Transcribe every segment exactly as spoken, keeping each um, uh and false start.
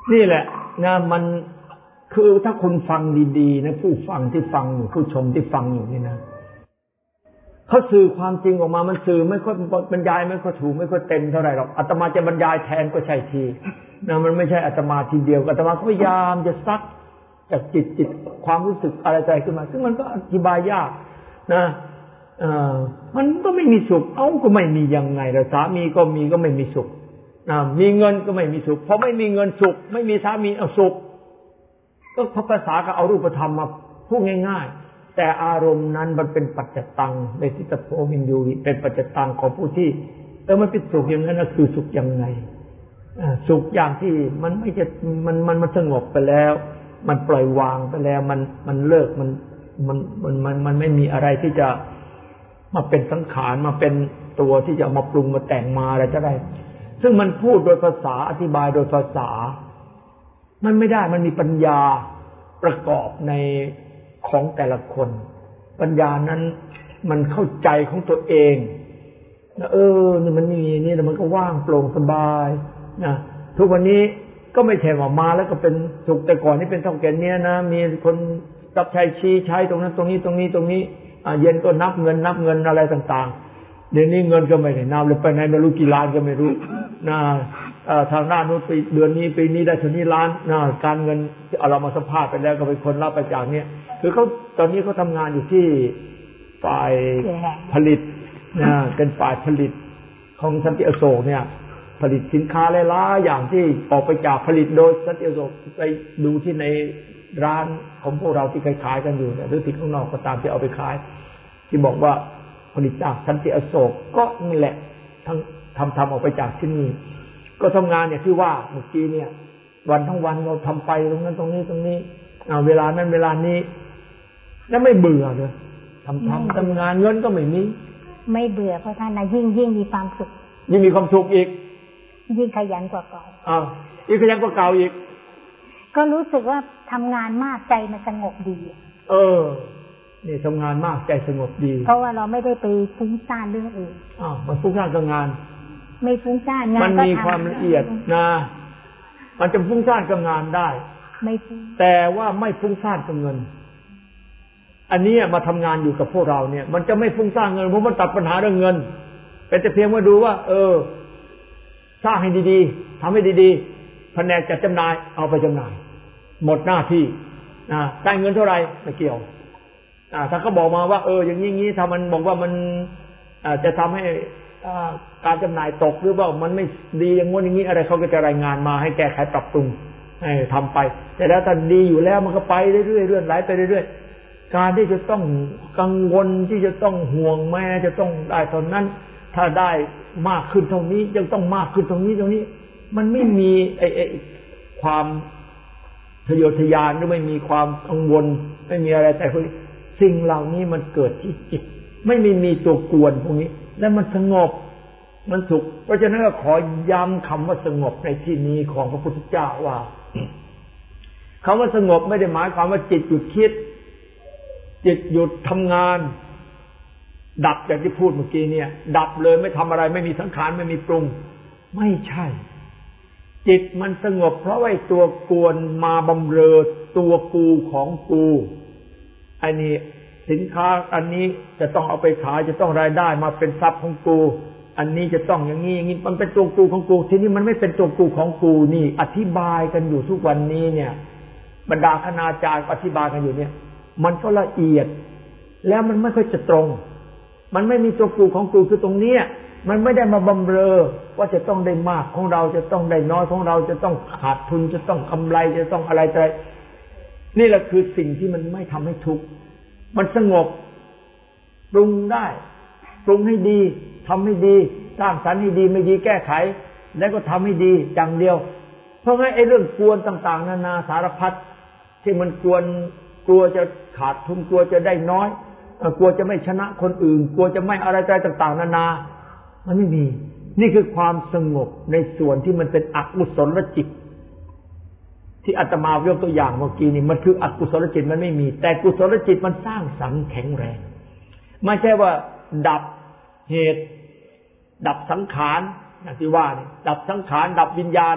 นี่แหละนะมันคือถ้าคุณฟังดีๆนะผู้ฟังที่ฟังอยู่ผู้ชมที่ฟังอยู่นี่นะเขาสื่อความจริงออกมามันสื่อไม่ค่อยบรรยายไม่ค่อยถูกไม่ค่อยเต็มเท่าไหร่หรอกอาตมาจะบรรยายแทนก็ใช่ทีนะมันไม่ใช่อาตมาทีเดียวอาตมาพยายามจะซักจากจิตจิตความรู้สึกอะไรใจขึ้นมาซึ่งมันก็อธิบายยากนะเอ่อมันก็ไม่มีสุขเอ้าก็ไม่มียังไงล่ะสามีก็มีก็ไม่มีสุขนะมีเงินก็ไม่มีสุขเพราะไม่มีเงินสุขไม่มีสามีเอาสุขก็ภาษาก็เอารูปธรรมมาพูดง่ายๆแต่อารมณ์นั้นมันเป็นปัจจตังในทิฏฐโพวินยูเป็นปัจจตังของผู้ที่เออมันเป็นสุขอย่างนั้นนะคือสุขยังไงสุขอย่างที่มันไม่จะมันมันมันสงบไปแล้วมันปล่อยวางไปแล้วมันมันเลิกมันมันมันมันมันไม่มีอะไรที่จะมาเป็นสังขารมาเป็นตัวที่จะมาปรุงมาแต่งมาอะไรก็ได้ซึ่งมันพูดโดยภาษาอธิบายโดยภาษามันไม่ได้มันมีปัญญาประกอบในของแต่ละคนปัญญานั้นมันเข้าใจของตัวเองนะเออนี่มันมีนี่แล้วมันก็ว่างโปร่งสบายนะทุกวันนี้ก็ไม่ใช่ว่ามาแล้วก็เป็นสุขแต่ก่อนนี่เป็นเท่าแก่เนี้ยนะมีคนรับใช้ชี้ใช้ตรงนั้นตรงนี้ตรงนี้ตรงนี้อ่าเย็นก็นับเงินนับเงินอะไรต่างๆเดี๋ยวนี้เงินก็ไม่ได้นับเลยไปไหนไม่รู้กี่ล้านก็ไม่รู้นะทางหน้านู้นปีเดือนนี้ปีนี้ได้เท่านี้ล้านนะการเงินเอาเรามาสัมภาษณ์ไปแล้วก็เป็นคนรับไปจากเนี้ยคือเขาตอนนี้เขาทำงานอยู่ที่ฝ่ายผลิตนะเป็นฝ่ายผลิตของสันติอโศกเนี่ยผลิตสินค้าหลายๆอย่างที่ออกไปจากผลิตโดยสันติอโศกไปดูที่ในร้านของพวกเราที่ขายๆกันอยู่เนี่ยหรือที่ข้างนอกก็ตามที่เอาไปขายที่บอกว่าผลิตจากสันติอโศกก็นี่แหละทั้งทำทำออกไปจากที่นี่ก็ทำงานเนี่ยที่ว่าเมื่อกี้เนี่ยวันทั้งวันเราทำไปตรงนั้นตรงนี้ตรงนี้เอาเวลานั้นเวลานี้แล้วไม่เบื่อเลยทำทำทำงานเงินก็ไม่มีไม่เบื่อเพราะท่านนะยิ่งยิ่งมีความสุขยิ่งมีความสุขอีกยิ่งขยันกว่าเก่าอ้าวยิ่งขยันกว่าเก่าอีกก็รู้สึกว่าทำงานมากใจมันสงบดีเออนี่ทำงานมากใจสงบดีเพราะว่าเราไม่ได้ไปฟุ้งซ่านเรื่องอื่นอ้าวมันฟุ้งซ่านกับงานไม่ฟุ้งซ่านงานมันมีความละเอียดนะมันจะฟุ้งซ่านกับงานได้ไม่ฟุ้งแต่ว่าไม่ฟุ้งซ่านกับเงินอันนี้มาทำงานอยู่กับพวกเราเนี่ยมันจะไม่ฟุ้งซ่านเงินเพราะมันตัดปัญหาเรื่องเงินเป็นแต่เพียงว่าดูว่าเออสร้างให้ดีๆทำให้ดีๆแผนกจัดจำหน่ายเอาไปจำหน่ายหมดหน้าที่นะได้เงินเท่าไหร่ไม่เกี่ยวอ่าถ้าเขาบอกมาว่าเอออย่างนี้งี้ถ้ามันบอกว่ามันอ่าจะทำให้อ่าการจำหน่ายตกหรือว่ามันไม่ดีอย่างงี้อย่างนี้อะไรเขาก็จะรายงานมาให้แก้ไขปรับปรุงให้ทำไปแต่แล้วถ้าดีอยู่แล้วมันก็ไปเรื่อยๆเรื่อยๆไหลไปเรื่อยๆการที่จะต้องกังวลที่จะต้องห่วงแม่จะต้องได้เท่านั้นถ้าได้มากขึ้นเท่านี้ยังต้องมากขึ้นตรงนี้ตรงนี้มันไม่มีไอ้ไอ้ความทะเยอทะยานหรือไม่มีความกังวลไม่มีอะไรแต่สิ่งเหล่านี้มันเกิดที่จิตไม่มีมีตัวกวนพวกนี้แล้วมันสงบมันสุขเพราะฉะนั้นก็ขอย้ำคำว่าสงบในที่นี้ของพระพุทธเจ้าว่าคำว่าสงบไม่ได้หมายความว่าจิตหยุดคิดจิตหยุดทำงานดับอย่างที่พูดเมื่อกี้เนี่ยดับเลยไม่ทำอะไรไม่มีสังขารไม่มีปรุงไม่ใช่จิตมันสงบเพราะว่าตัวกวนมาบำเรอตัวกูของกูอันนี้สินค้าอันนี้จะต้องเอาไปขายจะต้องรายได้มาเป็นทรัพย์ของกูอันนี้จะต้องอย่างนี้อย่างนี้มันเป็นตัวกูของกูทีนี้มันไม่เป็นตัวกูของกูนี่อธิบายกันอยู่ทุกวันนี้เนี่ยบรรดาคณาจารย์อธิบายกันอยู่เนี่ยมันก็ละเอียดแล้วมันไม่ค่อยจะตรงมันไม่มีตัวกูของกูคือตรงเนี้ยมันไม่ได้มาบำเรอว่าจะต้องได้มากของเราจะต้องได้น้อยของเราจะต้องขาดทุนจะต้องกำไรจะต้องอะไรอะไรนี่แหละคือสิ่งที่มันไม่ทำให้ทุกข์มันสงบปรุงได้ปรุงให้ดีทำให้ดีสร้างสรรค์ให้ดีไม่ดีแก้ไขแล้วก็ทำให้ดีอย่างเดียวเพราะงั้นไอ้เรื่องกวนต่างๆนานาสารพัดที่มันกวนกลัวจะขาดทุนกลัวจะได้น้อยกลัวจะไม่ชนะคนอื่นกลัวจะไม่อะไรใจต่างๆนานามันไม่มีนี่คือความสงบในส่วนที่มันเป็นอกุศลจิตที่อาตมายกตัวอย่างเมื่อกี้นี่มันคืออกุศลจิตมันไม่มีแต่กุศลจิตมันสร้างสรรค์แข็งแรงไม่ใช่ว่าดับเหตุดับสังขารอย่างที่ว่านี่ดับสังขารดับวิญญาณ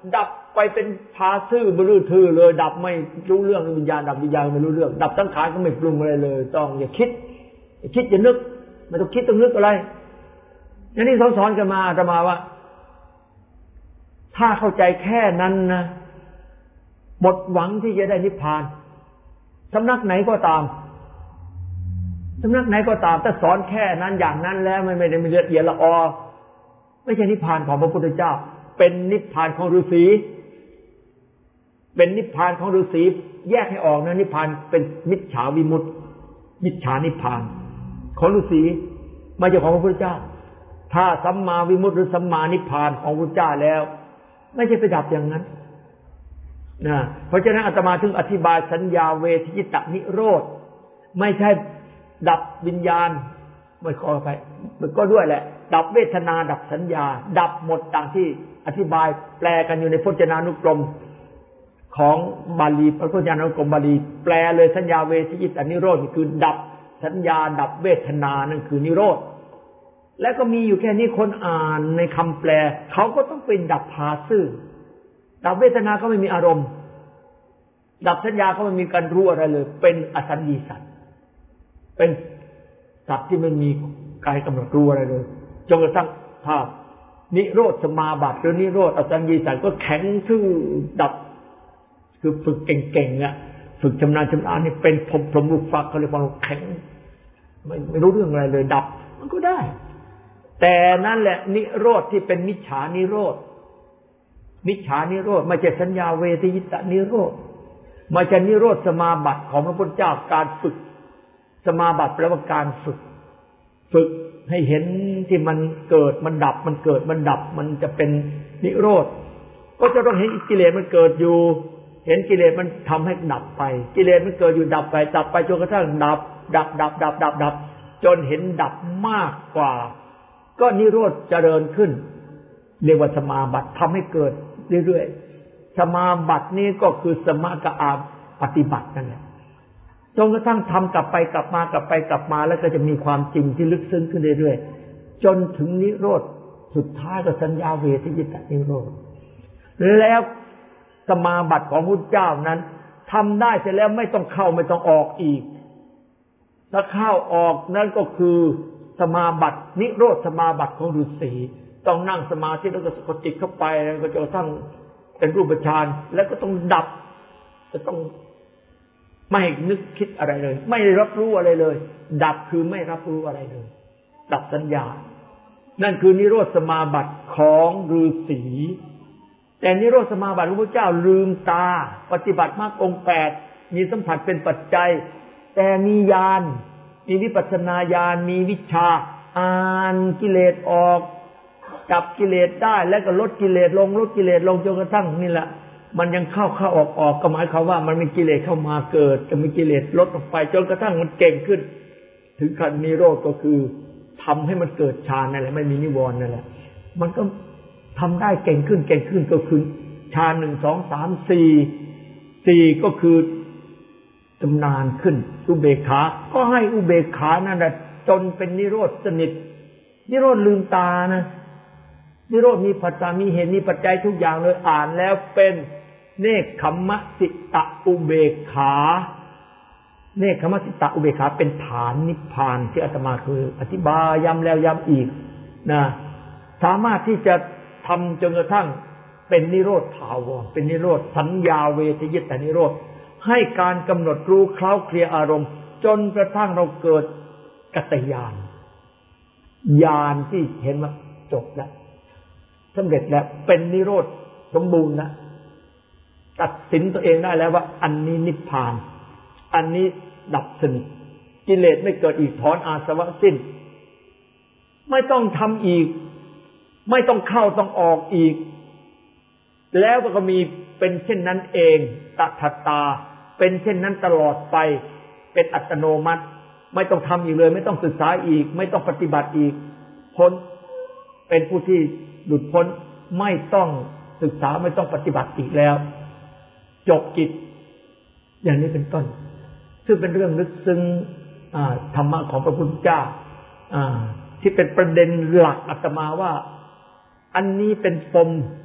ดับไปเป็นพาซื่อไม่รู้ทื่อเลยดับไม่รู้เรื่องวิญญาณดับวิญญาณไม่รู้เรื่องดับสังขารก็ไม่ปรุงอะไรเลยต้องอย่าคิดอย่าคิดอย่านึกไม่ต้องคิดต้องนึกอะไรอย่างนี้สอนๆกันมาอาตมาว่าถ้าเข้าใจแค่นั้นนะหมดหวังที่จะได้นิพพานสำนักไหนก็ตามสำนักไหนก็ตามถ้าสอนแค่นั้นอย่างนั้นแล้วมันไม่ได้มีละเอียดละออไม่ใช่นิพพานของพระพุทธเจ้าเป็นนิพพานของฤาษีเป็นนิพพานของฤาษีแยกให้ออกนะนิพพานเป็นมิจฉาวิมุตติมิจฉานิพพานของฤาษีไม่ใช่ของพระพุทธเจ้าถ้าสัมมาวิมุตติหรือสัมมานิพพานของพระพุทธเจ้าแล้วไม่ใช่ไปดับอย่างนั้นนะเพราะฉะนั้นอาตมาถึงอธิบายสัญญาเวทยิตะนิโรธไม่ใช่ดับวิญญาณไม่ขอไปมันก็ด้วยแหละดับเวทนาดับสัญญาดับหมดดังที่อธิบายแปลกันอยู่ในพจนานุกรมของบาลีพระพจนานุกรมบาลีแปลเลยสัญญาเวทยิตะนิโรธคือดับสัญญาดับเวทนานั่นคือนิโรธแล้วก็มีอยู่แค่นี้คนอ่านในคำแปลเขาก็ต้องเป็นดับภาซื่อดับเวทนาก็ไม่มีอารมณ์ดับสัญญาก็ไม่มีการรู้อะไรเลยเป็นอสัญญีสัตว์เป็นสัตว์ที่ไม่มีกายกำหนดรู้อะไรเลยจนกระทั่งถ้านิโรธสมาบัติหรือนิโรธอสัญญีสัตว์ก็แข็งทื่อดับคือฝึกเก่งๆอ่ะฝึกชำนาญชำนาญนี่เป็นพรหมพรหมลูกฟักเขาเรียกว่าแข็งไม่ไม่รู้เรื่องอะไรเลยดับมันก็ได้แต่นั่นแหละนิโรธที่เป็นมิจฉานิโรธมิจฉานิโรธไม่ใช่สัญญาเวทยิตะนิโรธไม่ใช่นิโรธสมาบัติของพระพุทธเจ้าการฝึกสมาบัติแปลว่าการฝึกฝึกให้เห็นที่มันเกิดมันดับมันเกิดมันดับมันจะเป็นนิโรธก็จะต้องเห็นกิเลสมันเกิดอยู่เห็นกิเลสมันทำให้ดับไปกิเลสมันเกิดอยู่ดับไปดับไปจนกระทั่งดับดับดับดับดับดับจนเห็นดับมากกว่าก็นิโรธเจริญขึ้นเรียกว่าสมาบัติทำให้เกิดเรื่อยๆสมาบัตินี้ก็คือสมถะปฏิบัตินั่นแหละจนกระทั่งทำกลับไปกลับมากลับไปกลับมาแล้วก็จะมีความจริงที่ลึกซึ้งขึ้นเรื่อยๆจนถึงนิโรธสุดท้ายก็สัญญาเวทยิตะนิโรธแล้วสมาบัติของพุทธเจ้านั้นทำได้เสร็จแล้วไม่ต้องเข้าไม่ต้องออกอีกถ้าเข้าออกนั่นก็คือสมาบัตินิโรธสมาบัติของฤาษีต้องนั่งสมาธิแล้วก็สะกดจิตเข้าไปแล้วก็จะทั้งเป็นรูปฌานแล้วก็ต้องดับจะต้องไม่นึกคิดอะไรเลยไม่รับรู้อะไรเลยดับคือไม่รับรู้อะไรเลยดับสัญญานั่นคือนิโรธสมาบัติของฤาษีแต่นิโรธสมาบัติของพระเจ้าลืมตาปฏิบัติมรรคองค์แปดมีสัมผัสเป็นปัจจัยแต่มีญาณมีวิปัสสนาญาณมีวิชาอ่านกิเลสออกจับกิเลสได้แล้วก็ลดกิเลสลงลดกิเลสลงจนกระทั่งนี่แหละมันยังเข้าเข้าออกออกก็หมายความว่ามันมีกิเลสเข้ามาเกิดจะมีกิเลสลดออกไปจนกระทั่งมันเก่งขึ้นถึงขั้นนิโรธก็คือทำให้มันเกิดฌานนั่นแหละไม่มีนิวรณ์นั่นแหละมันก็ทำได้เก่งขึ้นเก่งขึ้นก็คือฌานหนึ่งสองสามสี่สี่ก็คือชำนาญขึ้นอุเบกขาก็ให้อุเบกขานั่นแหละจนเป็นนิโรธสนิทนิโรธลืมตานะนิโรธมีปัจจัยมีเหตุมีปัจจัยทุกอย่างเลยอ่านแล้วเป็นเนกขัมมสิตะอุเบกขาเนกขัมมสิตะอุเบกขาเป็นฐานนิพพานที่อาตมาคืออธิบายย้ำแล้วย้ำอีกนะสามารถที่จะทำจนกระทั่งเป็นนิโรธถาวรเป็นนิโรธสัญญาเวทยิตะนิโรธให้การกำหนดรู้เคล้าเคลียอารมณ์จนกระทั่งเราเกิดกัตตญาณญาณที่เห็นว่าจบแล้วสำเร็จแล้วเป็นนิโรธสมบูรณ์แล้วตัดสินตัวเองได้แล้วว่าอันนี้นิพพานอันนี้ดับสนิทกิเลสไม่เกิดอีกถอนอาสวะสิ้นไม่ต้องทำอีกไม่ต้องเข้าต้องออกอีกแล้วก็มีเป็นเช่นนั้นเองตถตาเป็นเช่นนั้นตลอดไปเป็นอัตโนมัติไม่ต้องทำอีกเลยไม่ต้องศึกษาอีกไม่ต้องปฏิบัติอีกพ้นเป็นผู้ที่หลุดพ้นไม่ต้องศึกษาไม่ต้องปฏิบัติอีกแล้วจบกิจอย่างนี้เป็นต้นซึ่งเป็นเรื่องลึกซึ้งธรรมะของพระพุทธเจ้าที่เป็นประเด็นหลักอาตมาว่าอันนี้เป็นปม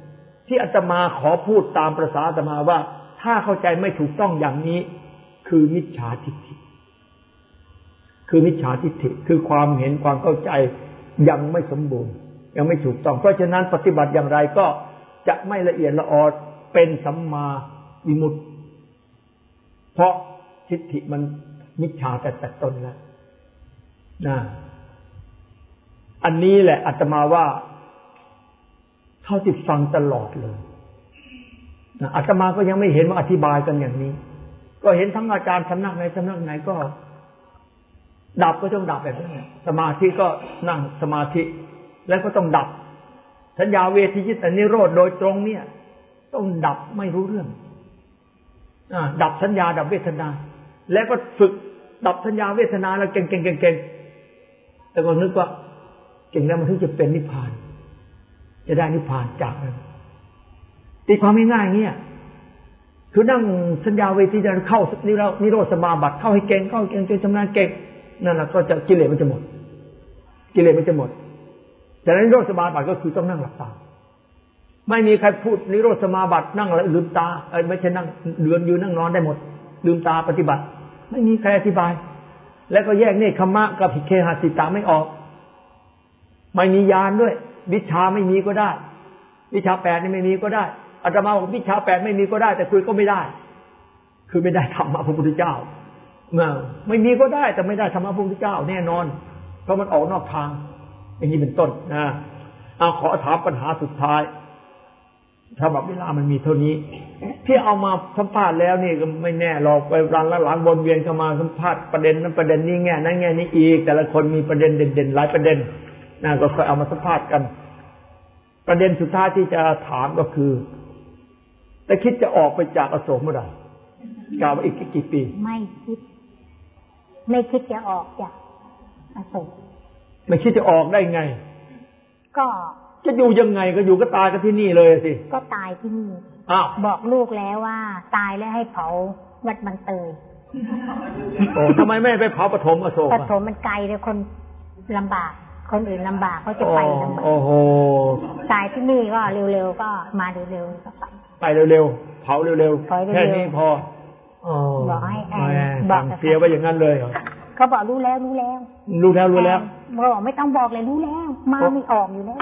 ที่อาตมาขอพูดตามประสาอาตมาว่าถ้าเข้าใจไม่ถูกต้องอย่างนี้คือมิจฉาทิฏฐิคือมิจฉาทิฏฐิคือความเห็นความเข้าใจยังไม่สมบูรณ์ยังไม่ถูกต้องเพราะฉะนั้นปฏิบัติอย่างไรก็จะไม่ละเอียดละออเป็นสัมมาวิมุตติเพราะทิฏฐิมันมิจฉาแต่แต่ต้นแล้วนะอันนี้แหละอาตมาว่าเท่าที่ฟังตลอดเลยนะอาตมาก็ยังไม่เห็นว่าอธิบายกันอย่างนี้ก็เห็นทั้งอาจารย์สำนักไหนสำนักไหนก็ดับก็ต้องดับแบบนั้นสมาธิก็นั่งสมาธิแล้วก็ต้องดับสัญญาเวทีจิตนิโรธโดยตรงเนี่ยต้องดับไม่รู้เรื่องอ่าดับสัญญาดับเวทนาแล้วก็ฝึกดับสัญญาเวทนาแล้วเก่งเก่งเก่งเก่งแต่ก็นึกว่าเก่งแล้วมันถึงจะเป็นนิพพานจะได้นิพพานจากนั้นตีความง่ายๆเงี้ยคือนั่งสัญญาเวทีจะเข้านิโรธสมาบัติเข้าให้เก่งเข้าเก่งจนชำนาญเก่งนั่นแหละก็จะกิเลสมันจะหมดกิเลสมันจะหมดแต่นิโรธสมาบัติก็คือต้องนั่งหลับตาไม่มีใครพูดนิโรธสมาบัตินั่งแล้วลืมตาเอ้ยไม่ใช่นั่งเดือนยืนนั่งนอนได้หมดลืมตาปฏิบัติไม่มีใครอธิบายแล้วก็แยกเนคขมะกับภิกขหสิตาไม่ออกไม่มีญาณด้วยวิชาไม่มีก็ได้วิชาแปดนี่ไม่มีก็ได้อาตมาบอกวิชาแปดไม่มีก็ได้แต่คุยก็ไม่ได้คือไม่ได้ธรรมะพระพุทธเจ้าไม่มีก็ได้แต่ไม่ได้ธรรมะพระพุทธเจ้าแน่นอนเพราะมันออกนอกทางอย่างนี้เป็นต้นนะเอาขอถามปัญหาสุดท้ายถ้าแบบเวลามันมีเท่านี้ที่เอามาสัมภาษณ์แล้วนี่ก็ไม่แน่หรอกไปรันละหลังวนเวียนเข้ามาสัมภาษณ์ประเด็นนั้นประเด็นนี้แง่นั้นแง่นี้อีกแต่ละคนมีประเด็นเด่นๆหลายประเด็นนะก็ค่อยเอามาสัมภาษณ์กันประเด็นสุดท้ายที่จะถามก็คือแต่คิดจะออกไปจากอโศกเมื่อไหร่กล่าวว่าอีกกี่ปีไม่คิดไม่คิดจะออกจากอโศกไม่คิดจะออกได้ไงก็จะอยู่ยังไงก็อยู่ก็ตายกันที่นี่เลยสิก็ตายที่นี่อ้าวบอกลูกแล้วว่าตายแล้วให้เผาวัดบางเตยโอ้ทำไมไม่ไปเผาปฐมอโศกปฐมมันไกลเลยคนลำบากคนอื่นลำบากเขาจะไปลำบากโอ้โหตายที่นี่ก็เร็วๆก็มาเร็วๆก็ไปไปเร็วๆเผาเร็วๆแค่นี้พอบอกให้แอนบอกเสียไว้อย่างนั้นเลยเขาบอกรู้แล้วรู้แล้วรู้แล้วรู้แล้วบอกไม่ต้องบอกเลยรู้แล้วมาไม่ออกอยู่แล้ว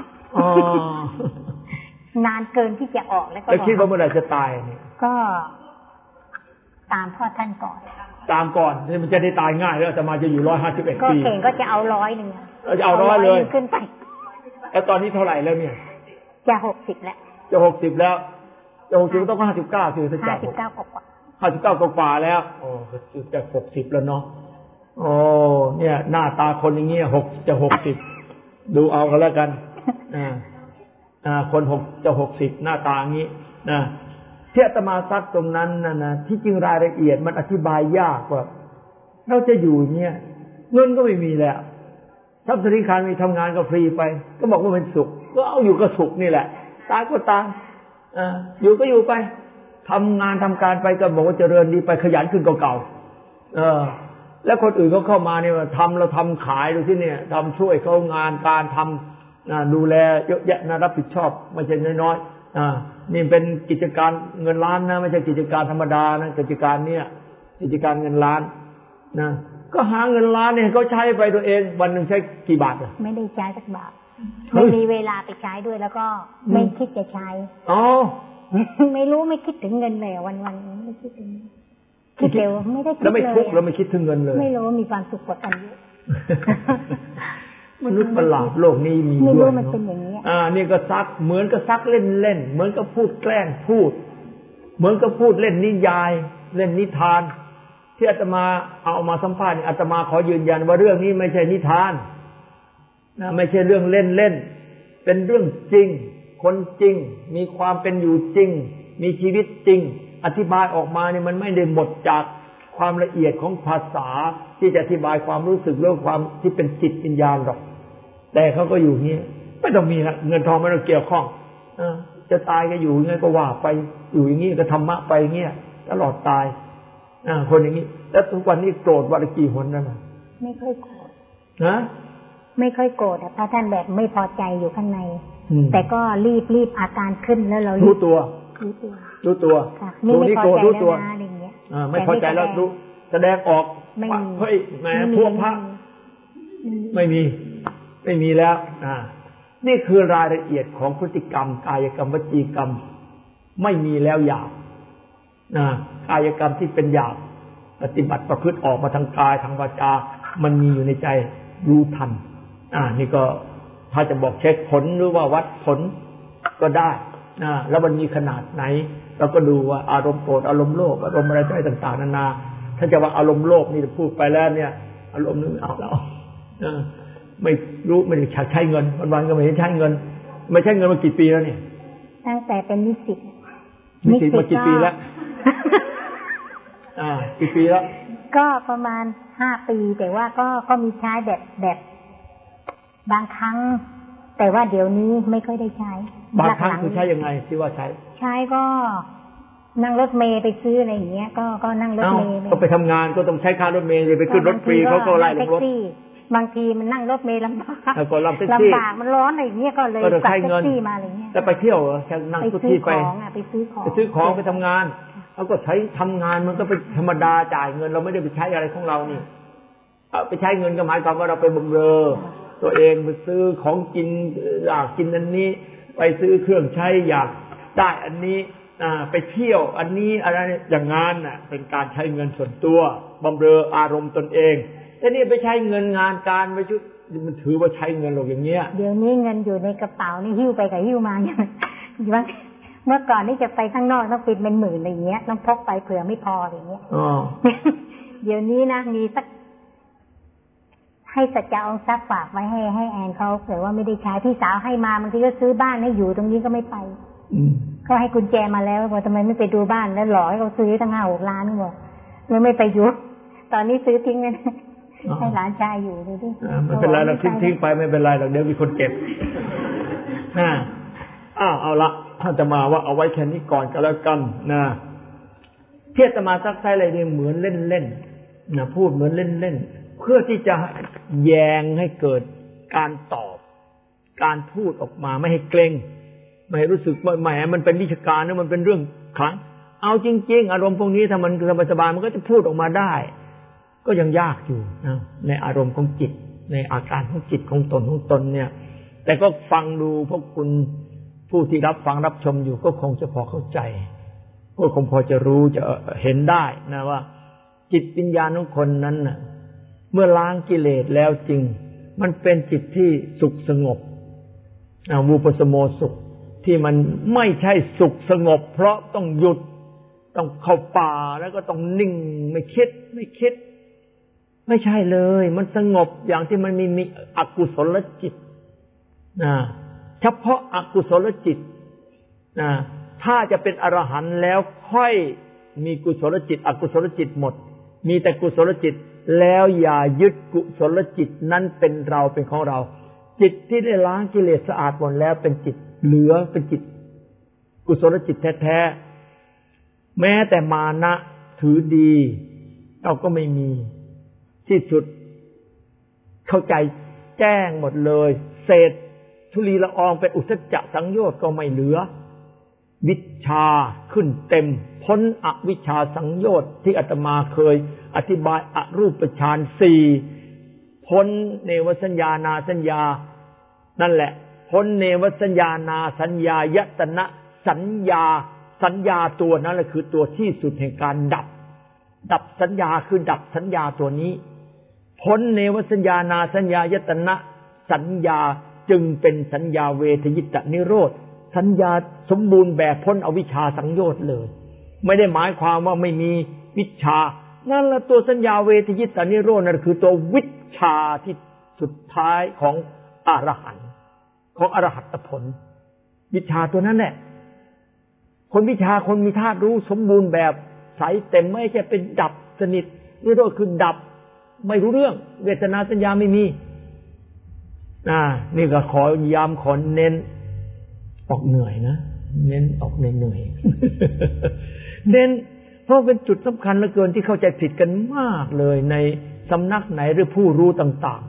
นานเกินที่จะออกแล้วก็แล้วคิดว่าเมื่อไหร่จะตายนี่ก็ตามพ่อท่านก่อนตามก่อนนี่มันจะได้ตายง่ายแล้วจะมาจะอยู่ร้อยห้าสิบเอ็ดปีก็เก่งก็จะเอาร้อยหนึ่งจะเอาร้อยเลยขึ้นไปแล้วตอนนี้เท่าไหร่แล้วเนี่ยจะหกสิบแล้วจะหกสิบแล้วจะหกสิบต้องห้าสิบเก้าคือห้าสิบเก้ากว่าห้าสิบเก้ากว่าแล้วโอ้จะหกสิบแล้วเนาะโอ้เนี่ยหน้าตาคนอย่างเงี้ยหกจะหกสิบดูเอากันแล้วกันอ่าอ่าคนหกจะหกสิบหน้าตางี้นะที่อาตมาซักตรงนั้นนะนะที่จริงรายละเอียดมันอธิบายยากว่าเราจะอยู่เนี่ยเงินก็ไม่มีแล้วทรัพย์สินคารมีทำงานก็ฟรีไปก็บอกว่าเป็นสุขก็เอาอยู่กับสุขนี่แหละตายก็ตายอ่าอยู่ก็อยู่ไปทำงานทำการไปก็บอกว่าเจริญดีไปขยันขึ้นกว่าเก่าเออแล้วคนอื่นเขาเข้ามาเนี่ยทำเราทำขายดูที่เนี่ยทำช่วยเขางานการทำนะดูแลเยอะแยะนะรับผิดชอบไม่ใช่น้อยๆอ่านี่เป็นกิจการเงินล้านนะไม่ใช่กิจการธรรมดานะกิจการเนี่ยกิจการเงินล้านนะก็หาเงินล้านเนี่ยเขาใช้ไปตัวเองวันหนึ่งใช้กี่บาทอ่ะไม่ได้ใช้สักบาทไม่มีเวลาไปใช้ด้วยแล้วก็ไม่คิดจะใช้อ๋อไม่รู้ไม่คิดถึงเงินเลยวันๆไม่คิดถึงคิดเร็วไม่ได้คิดเลยแล้วไม่ทุกข์แล้วไม่คิดถึงเงินเลยไม่รู้มีความสุขกว่ากันเยอะมนุษย์ประหลาดโลกนี้มีด้วยไม่รู้มันเป็นอย่างนี้อ่านี่ก็ซักเหมือนกับซักเล่นๆเหมือนกับพูดแกล้งพูดเหมือนกับพูดเล่นนิยายเล่นนิทานที่อาตมาเอามาสัมภาษณ์นี่อาตมาขอยืนยันว่าเรื่องนี้ไม่ใช่นิทานนะไม่ใช่เรื่องเล่นๆเป็นเรื่องจริงคนจริงมีความเป็นอยู่จริงมีชีวิตจริงอธิบายออกมาเนี่ยมันไม่ได้หมดจากความละเอียดของภาษาที่จะอธิบายความรู้สึกเรื่องความที่เป็นจิตวิญญาณหรอกแต่เขาก็อยู่นี้ไม่ต้องมีเงินทองไม่ต้องเกี่ยวข้องจะตายก็อยู่ยังไงก็ว่าไปอยู่อย่างนี้ก็ธรรมะไปเงี้ยตลอดตายคนอย่างนี้แล้วทุกวันนี้โกรธวันละกี่หนนั่นน่ะไม่ค่อยโกรธนะไม่ค่อยโกรธแต่พระท่านแบบไม่พอใจอยู่ข้างในแต่ก็รีบรีบอาการขึ้นแล้วเรารู้ตัวรู้ตัวรู้ตัวรู้นี่พอใจแล้วนะอะไรเงี้ยไม่พอใจแล้วรู้แสดงออกว่าเฮ้ยแหมพวกพระไม่มีไม่มีแล้วอ่านี่คือรายละเอียดของพฤติกรรมกายกรรมวจีกรรมไม่มีแล้วหยาบนะกายกรรมที่เป็นหยาบปฏิบัติประพฤติออกมาทางกายทางวาจามันมีอยู่ในใจรู้ทันอ่านี่ก็ถ้าจะบอกเช็คผลหรือว่าวัดผลก็ได้นะแล้วมันมีขนาดไหนเราก็ดูว่าอารมณ์โกรธอารมณ์โลภอารมณ์อะไรต่างๆนานาถ้าจะว่าอารมณ์โลภนี่พูดไปแล้วเนี่ยอารมณ์นึงเอาแล้วไม่รู้ไม่ได้ใช้เงินวันๆก็ไม่ได้ใช้เงินไม่ใช้เงินมากี่ปีแล้วเนี่ยตั้งแต่เป็นนิสิตนิสิตมากี่ปีแล้วอ่ากี่ปีแล้วก็ประมาณห้าปีแต่ว่าก็ก็มีใช้แบบแบบบางครั้งแต่ว่าเดี๋ยวนี้ไม่ค่อยได้ใช้บางครั้งคือใช้ยังไงที่ว่าใช้ใช้ก็นั่งรถเมล์ไปซื้ออะไรอย่างเงี้ยก็ก็นั่งรถเมล์ก็ไปทำงานก็ต้องใช้ค่ารถเมล์ไปขึ้นรถฟรีเขาก็ไล่ลงรถบางทีมันนั่งรถเมล์ลำบากลำบากมันร้อนอะไรอย่างเงี้ยก็เลยสั่งแท็กซี่มาอะไรเงี้ยแล้วไปเที่ยวเหรอนั่งทุกที่ไปไปซื้อของไปซื้อของไปทำงานเขาก็ใช้ทำงานมันก็เป็นธรรมดาจ่ายเงินเราไม่ได้ไปใช้อะไรของเรานี่ไปใช้เงินก็หมายความว่าเราไปบำเรอตัวเองไปซื้อของกินอยากกินอันนี้ไปซื้อเครื่องใช้อยากได้อันนี้ไปเที่ยวอันนี้อะไรอย่างงานน่ะเป็นการใช้เงินส่วนตัวบำเรออารมณ์ตนเองแต่นี่ไปใช้เงินงานการไปชุดมันถือว่าใช้เงินหรอกอย่างเงี้ยเดี๋ยวนี้เงินอยู่ในกระเป๋านี่หิ้วไปกับหิ้วมาอย่างว่าเมื่อก่อนนี่จะไปข้างนอกต้องปิดเป็นหมื่นอะไรเงี้ยต้องพกไปเผื่อไม่พออย่างเงี้ยอ๋อเดี๋ยวนี้นะมีสักให้สัจจะองค์ทรัพย์ฝากไว้ให้ให้แอนเขาเผื่อว่าไม่ได้ใช้พี่สาวให้มาบางทีก็ซื้อบ้านให้อยู่ตรงนี้ก็ไม่ไปเขาให้กุญแจมาแล้วบอกทำไมไม่ไปดูบ้านแล้วหลอกให้เขาซื้อตั้งห้าหกล้านบอกเลยไม่ไปอยู่ตอนนี้ซื้อทิ้งเลยให้หลานชายอยู่ดูดิไม่เป็นไรเราทิ้งทิ้งไปไม่เป็นไรหรอกเดี๋ยวมีคนเก็บนะอ้าวเอาละถ้าจะมาว่าเอาไว้แค่นี้ก่อนก็แล้วกันนะเทียบจะมาซักไซอะไรเนี่ยเหมือนเล่นเล่นนะพูดเหมือนเล่นเล่นเพื่อที่จะแยงให้เกิดการตอบการพูดออกมาไม่ให้เกรงไม่ให้รู้สึกว่าแหมมันเป็นวิชาการนะมันเป็นเรื่องขลังเอาจริงๆอารมณ์พวกนี้ถ้ามันสบายๆมันก็จะพูดออกมาได้ก็ยังยากอยู่นะในอารมณ์ของจิตในอาการของจิตของตนของตนเนี่ยแต่ก็ฟังดูพวกคุณผู้ที่รับฟังรับชมอยู่ก็คงจะพอเข้าใจก็คงพอจะรู้จะเห็นได้นะว่าจิตวิญญาณของคนนั้นน่ะเมื่อล้างกิเลสแล้วจริงมันเป็นจิตที่สุขสงบอ่าวูปสโมสุขที่มันไม่ใช่สุขสงบเพราะต้องหยุดต้องเข้าป่าแล้วก็ต้องนิ่งไม่คิดไม่คิดไม่ใช่เลยมันสงบอย่างที่มันมีมีอกุศลจิตนะเฉพาะอกุศลจิตนะถ้าจะเป็นอรหันต์แล้วค่อยมีกุศลจิตอกุศลจิตหมดมีแต่กุศลจิตแล้วอย่ายึดกุศลจิตนั้นเป็นเราเป็นของเราจิตที่ได้ล้างกิเลสสะอาดหมดแล้วเป็นจิตเหลือเป็นจิตกุศลจิตแท้ๆแม้แต่มานะถือดีเราก็ไม่มีที่สุดเข้าใจแจ้งหมดเลยเศษธุลีละอองเป็นอุทธัจจะสังโยชน์ก็ไม่เหลือวิชชาขึ้นเต็มพ้นอวิชชาสังโยชน์ที่อาตมาเคยอธิบายอรูปฌานสี่พ้นเนวสัญญานาสัญญานั่นแหละพ้นเนวสัญญานาสัญญายตนะสัญญาสัญญาตัวนั้นแหละคือตัวที่สุดแห่งการดับดับสัญญาคือดับสัญญาตัวนี้พ้นเนวสัญญานาสัญญายตนะสัญญาจึงเป็นสัญญาเวทยิตนิโรธสัญญาสมบูรณ์แบบพ้นอวิชชาสังโยชน์เลยไม่ได้หมายความว่าไม่มีวิชชานั่นแหละตัวสัญญาเวทยิตนิโรธนั่นคือตัววิชชาที่สุดท้ายของอรหันต์ของอรหัตผลวิชชาตัวนั้นแหละคนวิชาคนมีธาตุรู้สมบูรณ์แบบใสเต็มไม่ใช่เป็นดับสนิทนิโรธคือดับไม่รู้เรื่องเวทนาสัญญาไม่มีอ่านี่ก็ขอย้ำขอเน้นออกเหนื่อยนะเน้นออกเหนื่อยๆเน้นเพราะเป็นจุดสำคัญเหลือเกินที่เข้าใจผิดกันมากเลยในสำนักไหนหรือผู้รู้ต่างๆ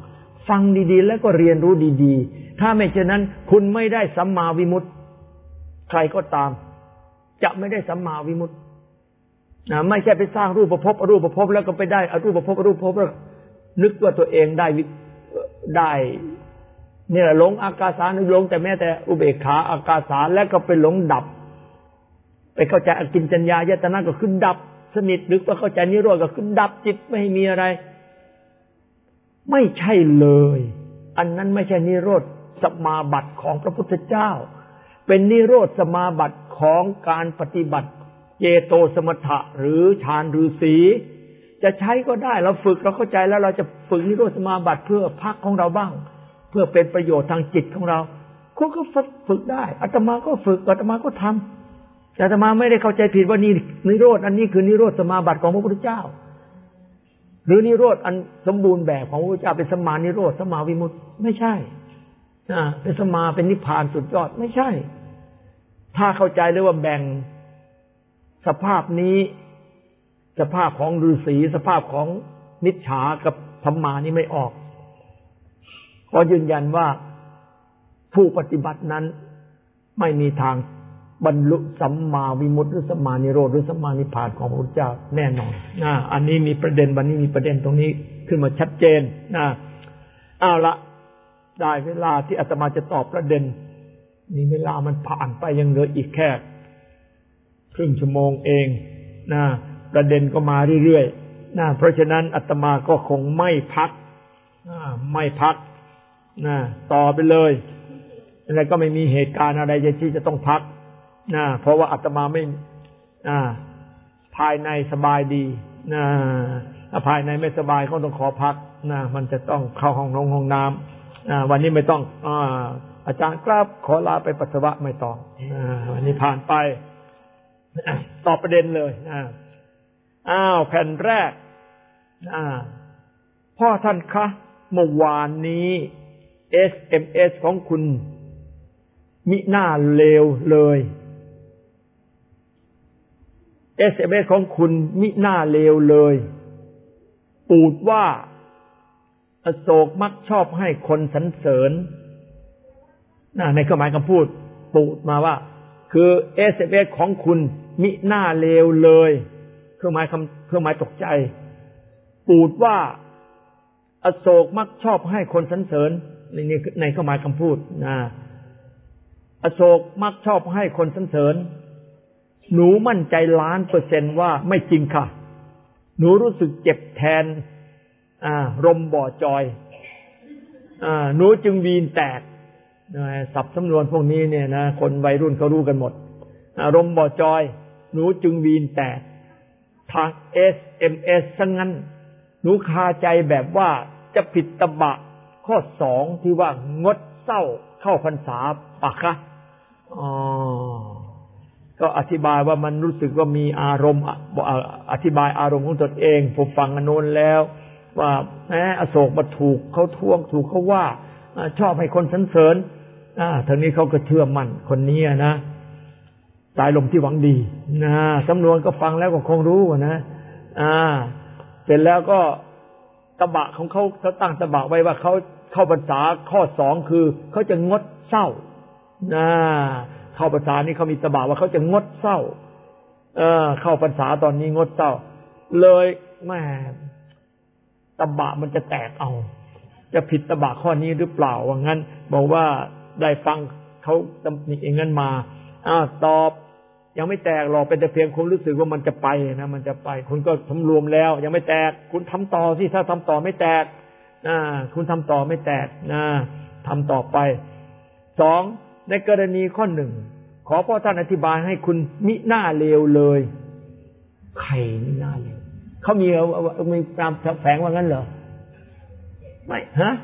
ฟังดีๆแล้วก็เรียนรู้ดีๆถ้าไม่เช่นนั้นคุณไม่ได้สัมมาวิมุตติใครก็ตามจะไม่ได้สัมมาวิมุตตินะไม่ใช่ไปสร้างรูปภพอรูปภพแล้วก็ไปได้อรูปภพอรูปภพแล้วนึกว่าตัวเองได้ได้เนี่ยหลงอากาสานุหลงแต่แม้แต่อุเบกขาอากาสาแล้วก็ไปหลงดับไปเข้าใจอกิญจัญญายตนะก็ขึ้นดับสนิทหรือว่าเข้าใจนิโรธก็ขึ้นดับจิตไม่มีอะไรไม่ใช่เลยอันนั้นไม่ใช่นิโรธสมาบัติของพระพุทธเจ้าเป็นนิโรธสมาบัติของการปฏิบัติเจโตสมถะหรือฌานฤาษีจะใช้ก็ได้เราฝึกเราเข้าใจแล้วเราจะฝึกนิโรธสมาบัติเพื่อพักของเราบ้างเพื่อเป็นประโยชน์ทางจิตของเราคุณก็ฝึกได้อาตมาก็ฝึกอาตมาก็ทำแต่อาตมาไม่ได้เข้าใจผิดว่านี่นิโรธอันนี้คือนิโรธสมาบัติของพระพุทธเจ้าหรือนิโรธอันสมบูรณ์แบบของพระพุทธเจ้าเป็นสมานิโรธสมาวิมุตติไม่ใช่อ่าเป็นสมาเป็นนิพพานสุดยอดไม่ใช่ถ้าเข้าใจเลยว่าแบ่งสภาพนี้สภาพของฤาษีสภาพของมิจฉากับสัมมานี่ไม่ออกขอยืนยันว่าผู้ปฏิบัตินั้นไม่มีทางบรรลุสัมมาวิมุตติหรือสัมมานิโรธหรือสัมมานิพพานของพระพุทธเจ้าแน่นอนนะอันนี้มีประเด็นวันนี้มีประเด็นตรงนี้ขึ้นมาชัดเจนนะเอาละได้เวลาที่อาตมาจะตอบประเด็นนี่เวลามันผ่านไปยังเหลืออีกแค่ครึ่งชั่วโมงเองนะประเด็นก็มาเรื่อยๆนะเพราะฉะนั้นอาตมาก็คงไม่พักนะไม่พักนะต่อไปเลยอะไรก็ไม่มีเหตุการณ์อะไรที่จะต้องพักนะเพราะว่าอาตมาไม่อ่าภายในสบายดีนะถ้าภายในไม่สบายก็ต้องขอพักนะมันจะต้องเข้าห้องนงห้องน้ำนะวันนี้ไม่ต้องอ่าอาจารย์ครับขอลาไปปัสสาวะไม่ต้องนะวันนี้ผ่านไปตอบประเด็นเลยนะอ้าวแผ่นแรกอ่าพ่อท่านคะเมื่อวานนี้ เอส เอ็ม เอส ของคุณมิน่าเลวเลย เอส เอ็ม เอส ของคุณมิน่าเลวเลยปูดว่าอโศกมักชอบให้คนสรรเสริญในเครื่องหมายคำพูดปูดมาว่าคือ เอส เอ็ม เอส ของคุณมิน่าเลวเลยเครื่องหมายคำเครื่องหมายตกใจปูดว่าอโศกมักชอบให้คนสรรเสริญในในเครื่องหมายคำพูดนะอโศกมักชอบให้คนสรรเสริญหนูมั่นใจล้านเปอร์เซ็นต์ว่าไม่จริงค่ะหนูรู้สึกเจ็บแทนอ่ารมบ่อจอยอ่าหนูจึงวีนแตกศัพท์สำนวนพวกนี้เนี่ยนะคนวัยรุ่นเขารู้กันหมดอารมณ์บ่อจอยหนูจึงวีนแตกทาง เอส เอ็ม เอส ซะงั้นหนูคาใจแบบว่าจะผิดตบะข้อสองที่ว่างดเศร้าเข้าพรรษาปะคะอ๋อก็อธิบายว่ามันรู้สึกว่ามีอารมณ์อธิบายอารมณ์ของตนเองผมฟังอนุนแล้วว่าแหมอโศกมาถูกเขาทวงถูกเขาว่าชอบให้คนสรรเสริญอ่าทางนี้เขาก็เชื่อมั่นคนนี้นะสายลมที่หวังดีนะสำนวนก็ฟังแล้วก็คงรู้นะอ่าเสร็จแล้วก็ตบะของเขาเขาตั้งตบะไว้ว่าเขาเข้าพรรษาข้อสองคือเขาจะงดเศร้านะเข้าพรรษานี้เขามีตบะว่าเขาจะงดเศร้าเออเข้าพรรษาตอนนี้งดเศร้าเลยแม่ตบะมันจะแตกเอาจะผิดตบะข้อนี้หรือเปล่าว่างั้นบอกว่าได้ฟังเขาตำหนิอย่างนั้นมาอ้าวตอบยังไม่แตกหรอกเป็นแต่เพียงคุณรู้สึกว่ามันจะไปนะมันจะไปคุณก็สำรวมแล้วยังไม่แตกคุณทำต่อสิถ้าทำต่อไม่แตกนะคุณทำต่อไม่แตกนะทำต่อไปสองในกรณีข้อหนึ่งขอพ่อท่านอธิบายให้คุณมิน่าเลวเลยใครมิน่าเลวเขามีมีตามแฝงว่างั้นเหรอไม่ฮะ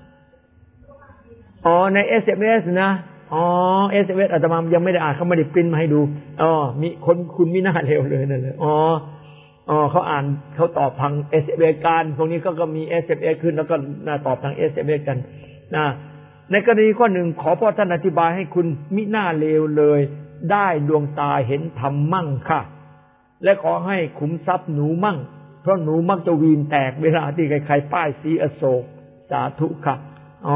อ๋อใน เอส เอ็ม เอส นะอ๋อ เอส เอ็ม เอส อาตมายังไม่ได้อ่านเขาไม่ได้ปริ้นมาให้ดูอ๋อมีคนคุณมิน่าเลวเลยนั่นเลยอ๋ออ๋อเขาอ่านเขาตอบทาง เอส เอ็ม เอส กันตรงนี้ก็ก็มี เอส เอ็ม เอส ขึ้นแล้วก็ตอบทาง เอส เอ็ม เอส กันนะในกรณีข้อหนึ่งขอพ่อท่านอธิบายให้คุณมิน่าเลวเลยได้ดวงตาเห็นธรรมมั่งค่ะและขอให้ขุมทรัพย์หนูมั่งเพราะหนูมักจะวีนแตกเวลาที่ใครๆป้ายสีอโศกสาธุค่ะอ๋อ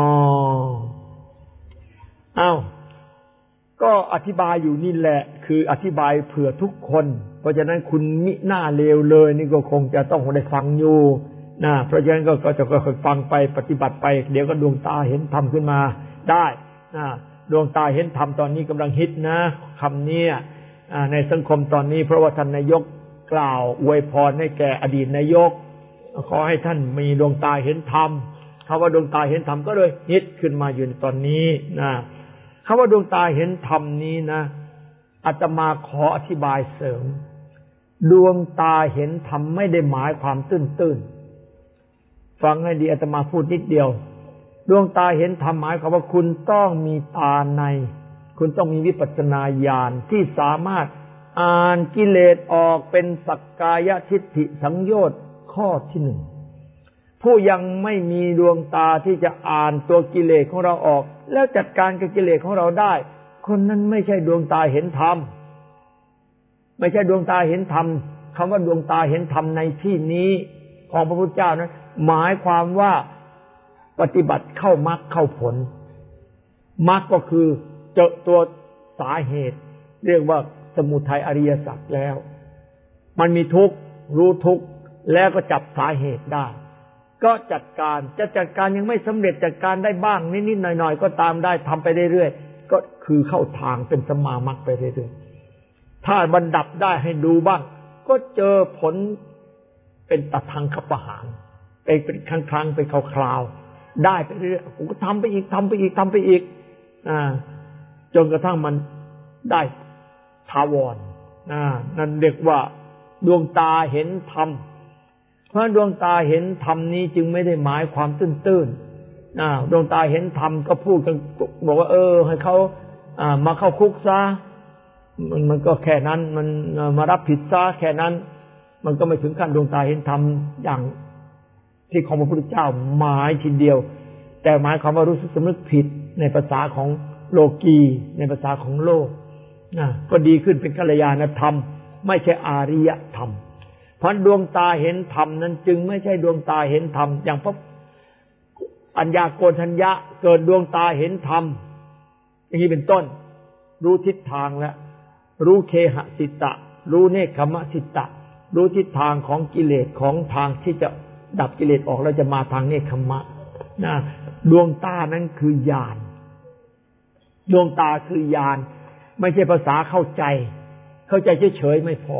อ้าวก็อธิบายอยู่นี่แหละคืออธิบายเผื่อทุกคนเพราะฉะนั้นคุณมิหน้าเลวเลยนี่ก็คงจะต้องได้ฟังอยู่นะเพราะฉะนั้นก็จะค่อยๆฟังไปปฏิบัติไปเดี๋ยวก็ดวงตาเห็นธรรมขึ้นมาได้นะดวงตาเห็นธรรมตอนนี้กำลังฮิตนะคำนี้ในสังคมตอนนี้เพราะว่าท่านนายกกล่าวอวยพรให้แก่อดีตนายกขอให้ท่านมีดวงตาเห็นธรรมคำว่าดวงตาเห็นธรรมก็เลยฮิตขึ้นมาอยู่ในตอนนี้นะคำว่าดวงตาเห็นธรรมนี้นะอาตมาขออธิบายเสริมดวงตาเห็นธรรมไม่ได้หมายความตื้นๆฟังให้ดีอาตมาพูดนิดเดียวดวงตาเห็นธรรมหมายความว่าคุณต้องมีตาในคุณต้องมีวิปัสสนาญาณที่สามารถอ่านกิเลสออกเป็นสักกายทิฏฐิสังโยชน์ข้อที่หนึ่งผู้ยังไม่มีดวงตาที่จะอ่านตัวกิเลสของเราออกแล้วจัดการกับกิเลสของเราได้คนนั้นไม่ใช่ดวงตาเห็นธรรมไม่ใช่ดวงตาเห็นธรรมคำว่าดวงตาเห็นธรรมในที่นี้ของพระพุทธเจ้านั้นหมายความว่าปฏิบัติเข้ามรรคเข้าผลมรรคก็คือเจอตัวสาเหตุเรียกว่าสมุทัยอริยสัจแล้วมันมีทุกข์รู้ทุกข์แล้วก็จับสาเหตุได้ก็จัดการจะจัดการยังไม่สำเร็จจัดการได้บ้างนิดๆหน่อยๆก็ตามได้ทำไปเรื่อยๆก็คือเข้าทางเป็นสัมมามรรคไปเรื่อยๆถ้าบรรดับได้ให้ดูบ้างก็เจอผลเป็นตทังคปหารไปเป็นครั้งๆไปคราวๆได้ไปเรื่อยๆผมก็ทำไปอีกทำไปอีกทำไปอีกอ่าจนกระทั่งมันได้ถาวรอ่านั่นเรียกว่าดวงตาเห็นธรรมเพราะดวงตาเห็นธรรมนี้จึงไม่ได้หมายความตื้นๆอ่าดวงตาเห็นธรรมก็พูดกันบอกว่าเออให้เขาอ่ามาเข้าคุกซะมันมันก็แค่นั้นมันมารับผิดซะแค่นั้นมันก็ไม่ถึงขั้นดวงตาเห็นธรรมอย่างที่ของพระพุทธเจ้าหมายทีเดียวแต่หมายความว่ารู้สึกสำนึกผิดในภาษาของโลกีในภาษาของโลกนะก็ดีขึ้นเป็นกัลยาณธรรมไม่ใช่อาริยธรรมเพราะดวงตาเห็นธรรมนั้นจึงไม่ใช่ดวงตาเห็นธรรมอย่างพระอัญญาโกณทัญญะเกิดดวงตาเห็นธรรมอย่างนี้เป็นต้นรู้ทิศทางแล้วรู้เคหสิตะรู้เนคขมสิตะรู้ทิศทางของกิเลสของทางที่จะดับกิเลสออกแล้วจะมาทางเนคขมะนะดวงตานั้นคือญาณดวงตาคือญาณไม่ใช่ภาษาเข้าใจเข้าใจเฉยๆไม่พอ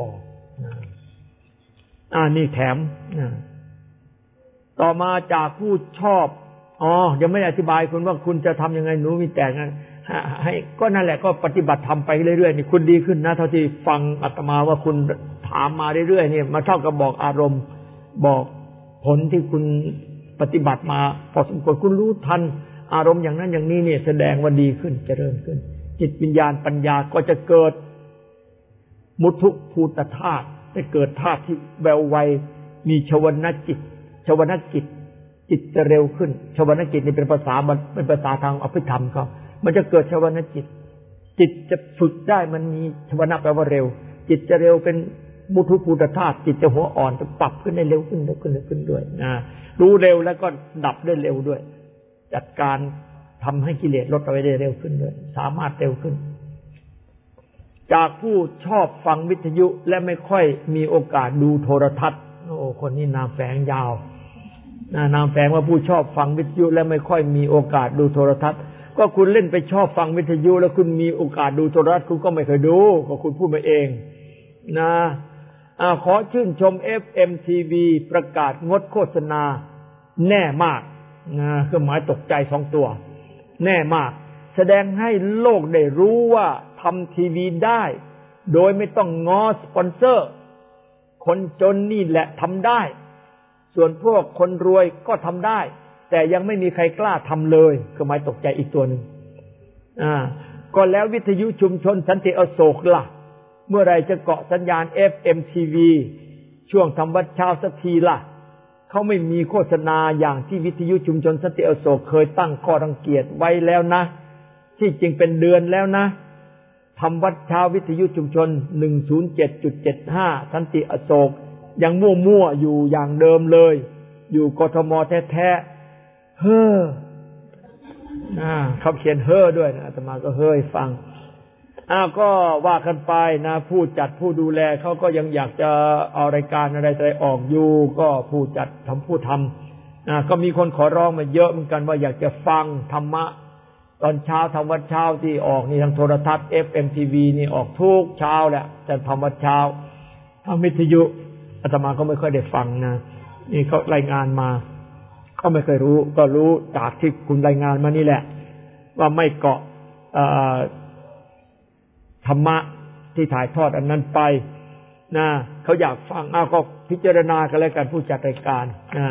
อ่านี่แถมต่อมาจากผู้ชอบอ๋อยังไม่อธิบายคุณว่าคุณจะทำยังไงหนูมีแต่งให้ก็นั่นแหละก็ปฏิบัติทำไปเรื่อยๆนี่คุณดีขึ้นนะเท่าที่ฟังอาตมาว่าคุณถามมาเรื่อยๆเนี่ยมาเท่ากับบอกอารมณ์บอกผลที่คุณปฏิบัติมาพอสมควรคุณรู้ทันอารมณ์อย่างนั้นอย่างนี้เนี่ยแสดงว่าดีขึ้นเจริญขึ้นจิตวิญญาณปัญญาก็จะเกิดมุทุภูตธาตุจะเกิดธาตุที่แววไวมีชวนาจิตชวนาจิตจิตจะเร็วขึ้นชวนาจิตนี่เป็นภาษามันเป็นภาษาทางอภิธรรมเขามันจะเกิดชวนาจิตจิตจะฝึกได้มันมีชวนะแปลว่าเร็วจิตจะเร็วเป็นมุทุภูตธาตุจิตจะหัวอ่อนจะปรับขึ้นได้เร็วขึ้นเร็วขึ้นเร็วขึ้นด้วยนะรู้เร็วแล้วก็ดับได้เร็วด้วยจัดการทำให้กิเลสลดไปได้เร็วขึ้นด้วยสามารถเร็วขึ้นจากผู้ชอบฟังวิทยุและไม่ค่อยมีโอกาสดูโทรทัศน์โอ้คนนี้นามแฝงยาวนามแฝงว่าผู้ชอบฟังวิทยุและไม่ค่อยมีโอกาสดูโทรทัศน์ก็คุณเล่นไปชอบฟังวิทยุแล้วคุณมีโอกาสดูโทรทัศน์คุณก็ไม่เคยดูก็คุณพูดมาเองนะอ่าขอชื่นชม เอฟ เอ็ม ที วี ประกาศงดโฆษณาแน่มากนะเครื่องหมายตกใจสองตัวแน่มากแสดงให้โลกได้รู้ว่าทำทีวีได้โดยไม่ต้องง้อสปอนเซอร์คนจนนี่แหละทำได้ส่วนพวกคนรวยก็ทำได้แต่ยังไม่มีใครกล้าทำเลยเครื่องหมายตกใจอีกตัวหนึ่งอ่าก็แล้ววิทยุชุมชนสันติอโศกล่ะเมื่อไรจะเกาะสัญญาณ เอฟ เอ็ม ที วี ช่วงทำวัดเช้าสักทีล่ะเขาไม่มีโฆษณาอย่างที่วิทยุชุมชนสันติอโศกเคยตั้งข้อรังเกียจไว้แล้วนะที่จริงเป็นเดือนแล้วนะทำวัดเช้าวิทยุชุมชน หนึ่งศูนย์เจ็ดจุดเจ็ดห้า สันติอโศกยังมั่วๆอยู่อย่างเดิมเลยอยู่กทมแท้ๆเฮ้ออ่าเขาเขียนเฮ้อด้วยนะอาตมาก็เฮ้ยฟังอ้าวก็ว่ากันไปนะผู้จัดผู้ดูแลเขาก็ยังอยากจะเอารายการอะไรอะไรออกอยู่ก็ผู้จัดทำผู้ทำอ่าก็มีคนขอร้องมาเยอะเหมือนกันว่าอยากจะฟังธรรมะตอนเช้าทำวัดเช้าที่ออกนี่ทางโทรทัศน์ เอฟ เอ็ม ที วี นี่ออกทุกเช้าแหละจะทำวัดเช้าทางวิทยุอาตมาก็ไม่ค่อยได้ฟังนะนี่เขารายงานมาก็ไม่เคยรู้ก็รู้จากที่คุณรายงานมานี่แหละว่าไม่เกาะธรรมะที่ถ่ายทอดอันนั้นไปนะเขาอยากฟังอ้าวก็พิจารณากันแล้วกันผู้จัดรายการนะ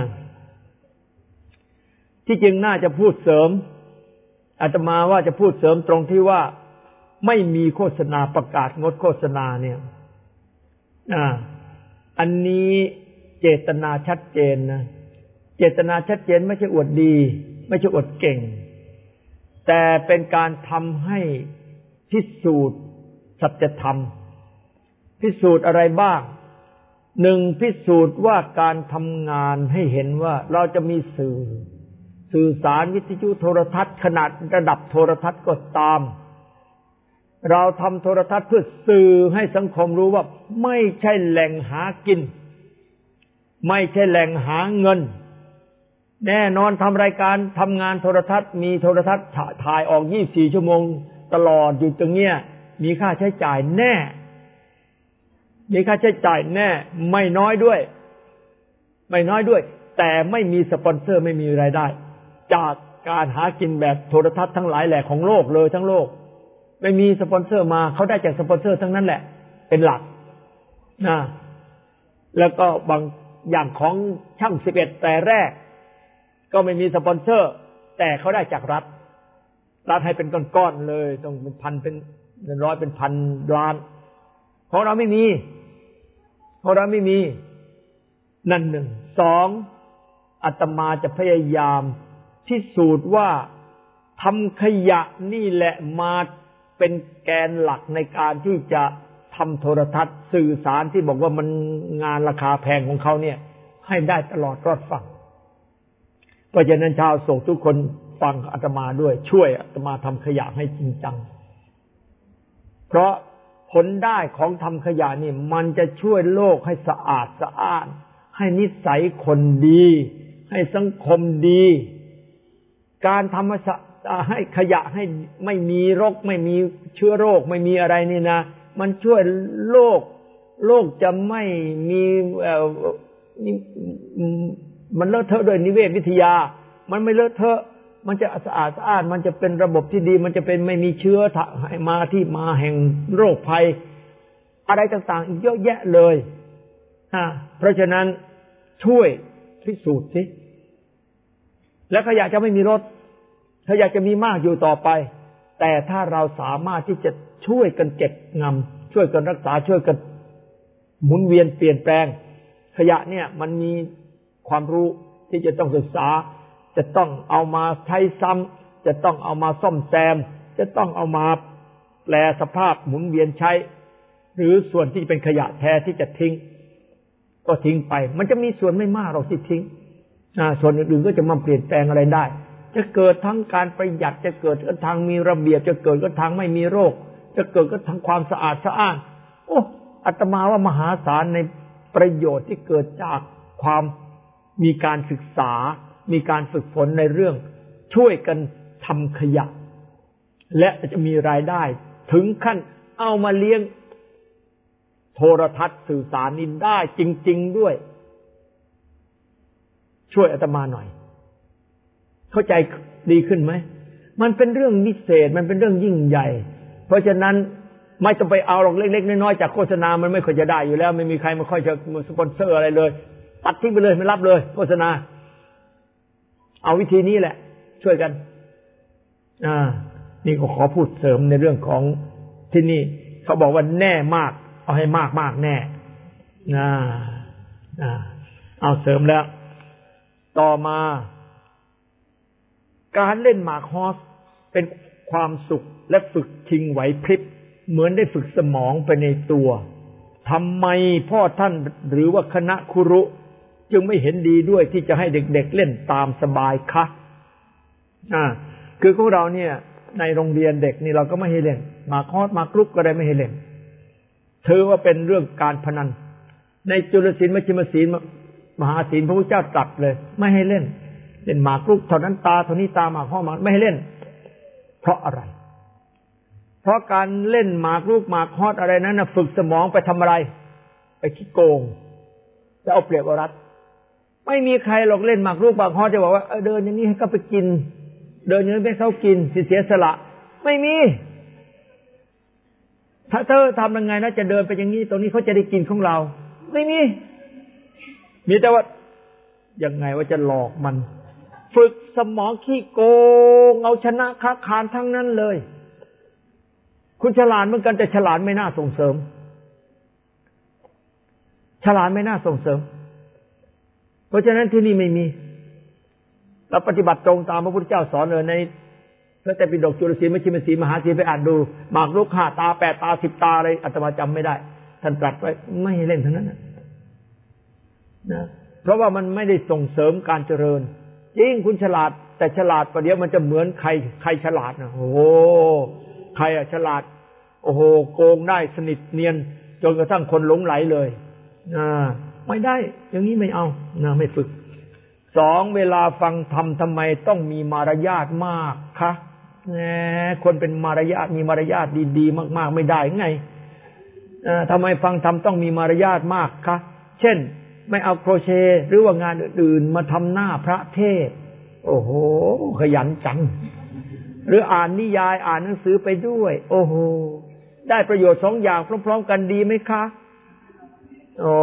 ที่จริงน่าจะพูดเสริมอาตมาว่าจะพูดเสริมตรงที่ว่าไม่มีโฆษณาประกาศงดโฆษณาเนี่ยอ่าอันนี้เจตนาชัดเจนนะเจตนาชัดเจนไม่ใช่อวดดีไม่ใช่อวดเก่งแต่เป็นการทำให้พิสูจน์สัจธรรมพิสูจน์อะไรบ้างหนึ่งพิสูจน์ว่าการทำงานให้เห็นว่าเราจะมีสื่อสื่อสารวิทยุโทรทัศน์ขนาดระดับโทรทัศน์ก็ตามเราทำโทรทัศน์เพื่อสื่อให้สังคมรู้ว่าไม่ใช่แหล่งหากินไม่ใช่แหล่งหาเงินแน่นอนทำรายการทำงานโทรทัศน์มีโทรทัศน์ถ่ายออกยี่สิบสี่ชั่วโมงตลอดอยู่ตรงเนี้ยมีค่าใช้จ่ายแน่มีค่าใช้จ่ายแน่ไม่น้อยด้วยไม่น้อยด้วยแต่ไม่มีสปอนเซอร์ไม่มีรายได้จากการหากินแบบโทรทัศน์ทั้งหลายแหล่ของโลกเลยทั้งโลกไม่มีสปอนเซอร์มาเขาได้จากสปอนเซอร์ทั้งนั้นแหละเป็นหลักนะแล้วก็บางอย่างของช่างสิบเอ็ดแต่แรกก็ไม่มีสปอนเซอร์แต่เขาได้จากรัฐรัฐให้เป็นก้อนๆเลยต้องเป็นพันเป็นร้อยเป็นพันล้านของเราไม่มีของเราไม่มีนั่นหนึ่งสองอาตมาจะพยายามพิสูจน์ว่าทำขยะนี่แหละมาเป็นแกนหลักในการที่จะทำโทรทัศน์สื่อสารที่บอกว่ามันงานราคาแพงของเขาเนี่ยให้ได้ตลอดรอดฝั่งเพราะฉะนั้นชาวโศกทุกคนฟังอาตมาด้วยช่วยอาตมาทำขยะให้จริงจังเพราะผลได้ของทำขยะนี่มันจะช่วยโลกให้สะอาดสะอ้านให้นิสัยคนดีให้สังคมดีการทำให้ขยะให้ไม่มีโรคไม่มีเชื้อโรคไม่มีอะไรนี่นะมันช่วยโลกโลกจะไม่มีเอ่อมันเลอะเทอะด้วยนิเวศวิทยามันไม่เลอะเทอะมันจะสะอาดสะอ้านมันจะเป็นระบบที่ดีมันจะเป็นไม่มีเชื้อมาที่มาแห่งโรคภัยอะไรต่างๆอีกเยอะแยะเลยฮะเพราะฉะนั้นช่วยพิสูจน์สิแล้วขยะจะไม่มีลดขยะจะมีมากอยู่ต่อไปแต่ถ้าเราสามารถที่จะช่วยกันเก็บงำช่วยกันรักษาช่วยกันหมุนเวียนเปลี่ยนแปลงขยะเนี่ยมันมีความรู้ที่จะต้องศึกษาจะต้องเอามาใช้ซ้ำจะต้องเอามาซ่อมแซมจะต้องเอามาแปลสภาพหมุนเวียนใช้หรือส่วนที่เป็นขยะแท้ที่จะทิ้งก็ทิ้งไปมันจะมีส่วนไม่มากหรอกที่ทิ้งส่วนอื่นๆก็จะมาเปลี่ยนแปลงอะไรได้จะเกิดทั้งการประหยัดจะเกิดทางมีระเบียบจะเกิดก็ทางไม่มีโรคจะเกิดก็ทางความสะอาดสะอ้านโอ้อาตมาว่ามหาศาลในประโยชน์ที่เกิดจากความมีการศึกษามีการฝึกฝนในเรื่องช่วยกันทำขยะและจะมีรายได้ถึงขั้นเอามาเลี้ยงโทรทัศน์สื่อสารนี้ได้จริงๆด้วยช่วยอาตมาหน่อยเข้าใจดีขึ้นไหมมันเป็นเรื่องพิเศษมันเป็นเรื่องยิ่งใหญ่เพราะฉะนั้นไม่ต้องไปเอาหรอกเล็กๆน้อยๆจากโฆษณามันไม่ค่อยจะได้อยู่แล้วไม่มีใครมาค่อยจะสปอนเซอร์อะไรเลยตัดทิ้งไปเลยไม่รับเลยโฆษณาเอาวิธีนี้แหละช่วยกันอ่านี่ก็ขอพูดเสริมในเรื่องของที่นี่เขาบอกว่าแน่มากเอาให้มากมากแน่อ่าอ่าเอาเสริมแล้วต่อมาการเล่นหมากฮอสเป็นความสุขและฝึกชิงไหวพริบเหมือนได้ฝึกสมองไปในตัวทำไมพ่อท่านหรือว่าคณะคุรุจึงไม่เห็นดีด้วยที่จะให้เด็กๆเล่นตามสบายคะอ่าคือพวกเราเนี่ยในโรงเรียนเด็กนี่เราก็ไม่ให้เล่นหมากฮอดหมากรุกก็ได้ไม่ให้เล่นถือว่าเป็นเรื่องการพนันในจุลศีลมัชฌิมศีลมหาศีลพระพุทธเจ้าตรัสเลยไม่ให้เล่นเล่นหมากรุกเท่านั้นตาเท่านี้ตาหมากฮอดหมากไม่ให้เล่นเพราะอะไรเพราะการเล่นหมากรุกหมากฮอดอะไรนั้นนะฝึกสมองไปทำอะไรไปขี้โกงจะเอาเปรียบเอารัดไม่มีใครหรอกเล่นหมากรุกหมากฮอดจะบอกว่าเออเดินอย่างนี้ให้เขาไปกินเดินอย่างนี้ให้เขากินเสียสละไม่มีถ้าเธอทำยังไงนะจะเดินไปอย่างนี้ตรงนี้เขาจะได้กินของเราไม่มีมีแต่ว่ายังไงว่าจะหลอกมันฝึกสมองขี้โกงเอาชนะค้าขานทั้งนั้นเลยคุณฉลาดเหมือนกันแต่ฉลาดไม่น่าส่งเสริมฉลาดไม่น่าส่งเสริมเพราะฉะนั้นที่นี่ไม่มีเราปฏิบัติตรงตามพระพุทธเจ้าสอนเลยในพระไตรปิฎกจุลศีลมัชฌิมศีลมหาศีลไปอ่านดูหมากรุกห้าตาแปดตาสิบตาอะไรอาตมาจำไม่ได้ท่านตรัสไว้ไม่ให้เล่นทั้งนั้นนะเพราะว่ามันไม่ได้ส่งเสริมการเจริญจริงคุณฉลาดแต่ฉลาดประเดี๋ยวมันจะเหมือนใครใครฉลาดนะโอ้โหใครอะฉลาดโอ้โหโกงได้สนิทเนียนจนกระทั่งคนหลงไหลเลยนะไม่ได้อย่างนี้ไม่เอานะไม่ฝึกสองเวลาฟังธรรมทำไมต้องมีมารยาทมากคะแหมคนเป็นมารยาทมีมารยาทดีๆมากๆไม่ได้ไงทำไมฟังธรรมต้องมีมารยาทมากคะเช่นไม่เอาโครเชต์หรือว่างานอื่นๆมาทำหน้าพระเทศโอ้โหขยันจังหรืออ่านนิยายอ่านหนังสือไปด้วยโอ้โหได้ประโยชน์สองอย่างพร้อมๆกันดีไหมคะโอ้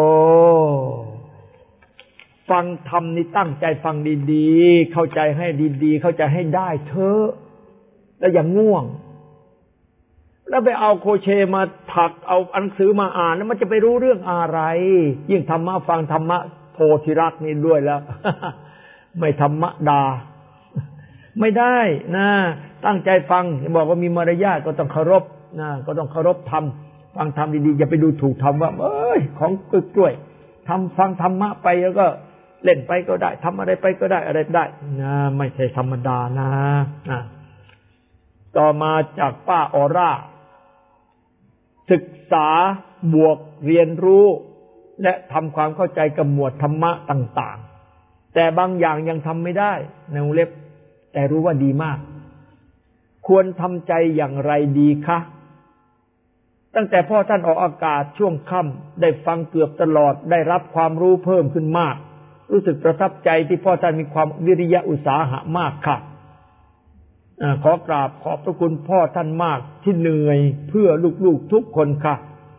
ฟังธรรมนี่ตั้งใจฟังดีๆเข้าใจให้ดีๆเข้าใจให้ได้เถอะแล้วอย่างง่วงแล้วไปเอาโคเชมาถักเอาหนังสือมาอ่านแล้วมันจะไปรู้เรื่องอะไรยิ่งธรรมะฟังธรรมะโพธิรักนี่ด้วยแล้ว ไม่ธรรมดาไม่ได้นะตั้งใจฟังบอกว่ามีมารยาทก็ต้องเคารพนะก็ต้องเคารพธรรมฟังธรรมดีๆอย่าไปดูถูกธรรมว่าเอ้ยของกล้วยๆทำฟังธรรมะไปแล้วก็เล่นไปก็ได้ทำอะไรไปก็ได้อะไรได้นะไม่ใช่ธรรมดานะนะต่อมาจากป้าออร่าศึกษาบวกเรียนรู้และทำความเข้าใจกับหมวดธรรมะต่างๆแต่บางอย่างยังทำไม่ได้ในวงเล็บแต่รู้ว่าดีมากควรทำใจอย่างไรดีคะตั้งแต่พ่อท่านออกอากาศช่วงค่ำได้ฟังเกือบตลอดได้รับความรู้เพิ่มขึ้นมากรู้สึกประทับใจที่พ่อท่านมีความวิริยะอุตสาหะมากค่ะขอกราบขอบพระคุณพ่อท่านมากที่เหนื่อยเพื่อลูกๆทุกคนค่ะ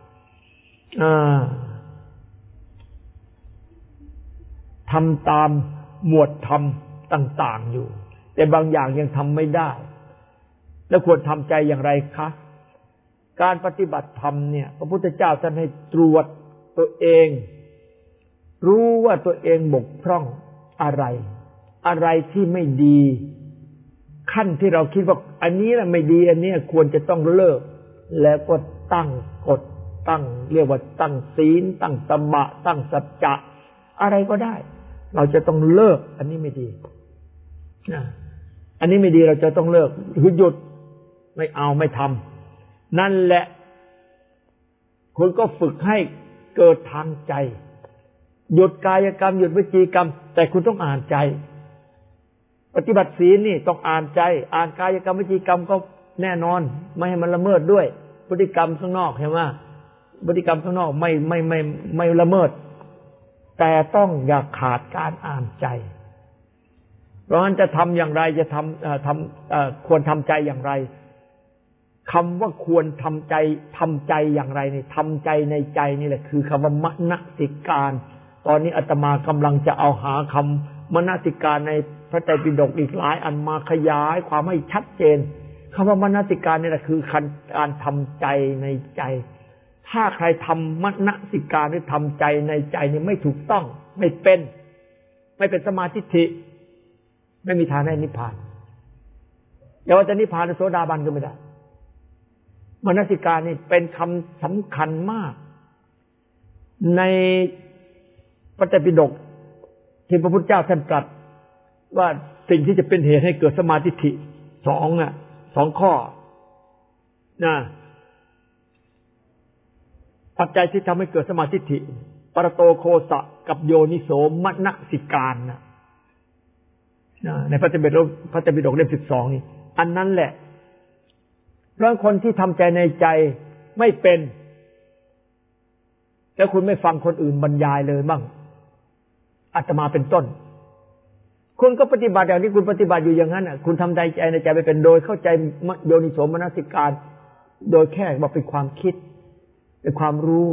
ทำตามหมวดธรรมต่างๆอยู่แต่บางอย่างยังทำไม่ได้แล้วควรทำใจอย่างไรคะการปฏิบัติธรรมเนี่ยพระพุทธเจ้าท่านให้ตรวจตัวเองรู้ว่าตัวเองบกพร่องอะไรอะไรที่ไม่ดีขั้นที่เราคิดว่าอันนี้น่ะไม่ดีอันนี้ควรจะต้องเลิกแล้วก็ตั้งกฎตั้งเรียกว่าตั้งศีลตั้งตบะตั้งสัจจะอะไรก็ได้เราจะต้องเลิกอันนี้ไม่ดีนะอันนี้ไม่ดีเราจะต้องเลิกคือหยุดไม่เอาไม่ทำนั่นแหละคุณก็ฝึกให้เกิดทางใจหยุดกายกรรมหยุดวจีกรรมแต่คุณต้องอ่านใจปฏิบัติศีลนี่ต้องอ่านใจอ่านกายกรรมวจีกรรมก็แน่นอนไม่ให้มันละเมิดด้วยพฤติกรรมข้างนอกเห็นไหมพฤติกรรมข้างนอกไม่ไม่ไม่ไม่ละเมิดแต่ต้องอย่าขาดการอ่านใจเพราะฉะนั้นจะทำอย่างไรจะทำทำควรทำใจอย่างไรคำว่าควรทำใจทำใจอย่างไรนี่ทำใจในใจนี่แหละคือคำว่ามนสิการตอนนี้อาตมากำลังจะเอาหาคำมนสิการในพระไตรปิฎกอีกหลายอันมาขยายความให้ชัดเจนคำว่ามนสิการนี่แหละคือการทำใจในใจถ้าใครทำมนสิการหรือทำใจในใจนี่ไม่ถูกต้องไม่เป็นไม่เป็นสมาธิไม่มีทางได้นิพพานอย่าว่าจะนิพพานในโสดาบันก็ไม่ได้มนสิการนี่เป็นคำสำคัญมากในพระไตรปิฎกที่พระพุทธเจ้าท่านตรัสว่าสิ่งที่จะเป็นเหตุให้เกิดสมาธิิสองอ่ะสองข้อนะปัจจัยที่ทำให้เกิดสมาธิิปรโตโคสะกับโยนิโสมนสิการนะในพระไตรปิฎกพระไตรปิฎกเล่มสิบสองนี่อันนั้นแหละเพราะคนที่ทำใจในใจไม่เป็นแล้วคุณไม่ฟังคนอื่นบรรยายเลยบ้างอาตมาเป็นต้นคุณก็ปฏิบัติอย่างที่คุณปฏิบัติอยู่อย่างนั้นอ่ะคุณทำใจใจในใจไปเป็นโดยเข้าใจโยนิโสมนสิการโดยแค่ว่าเป็นความคิดเป็นความรู้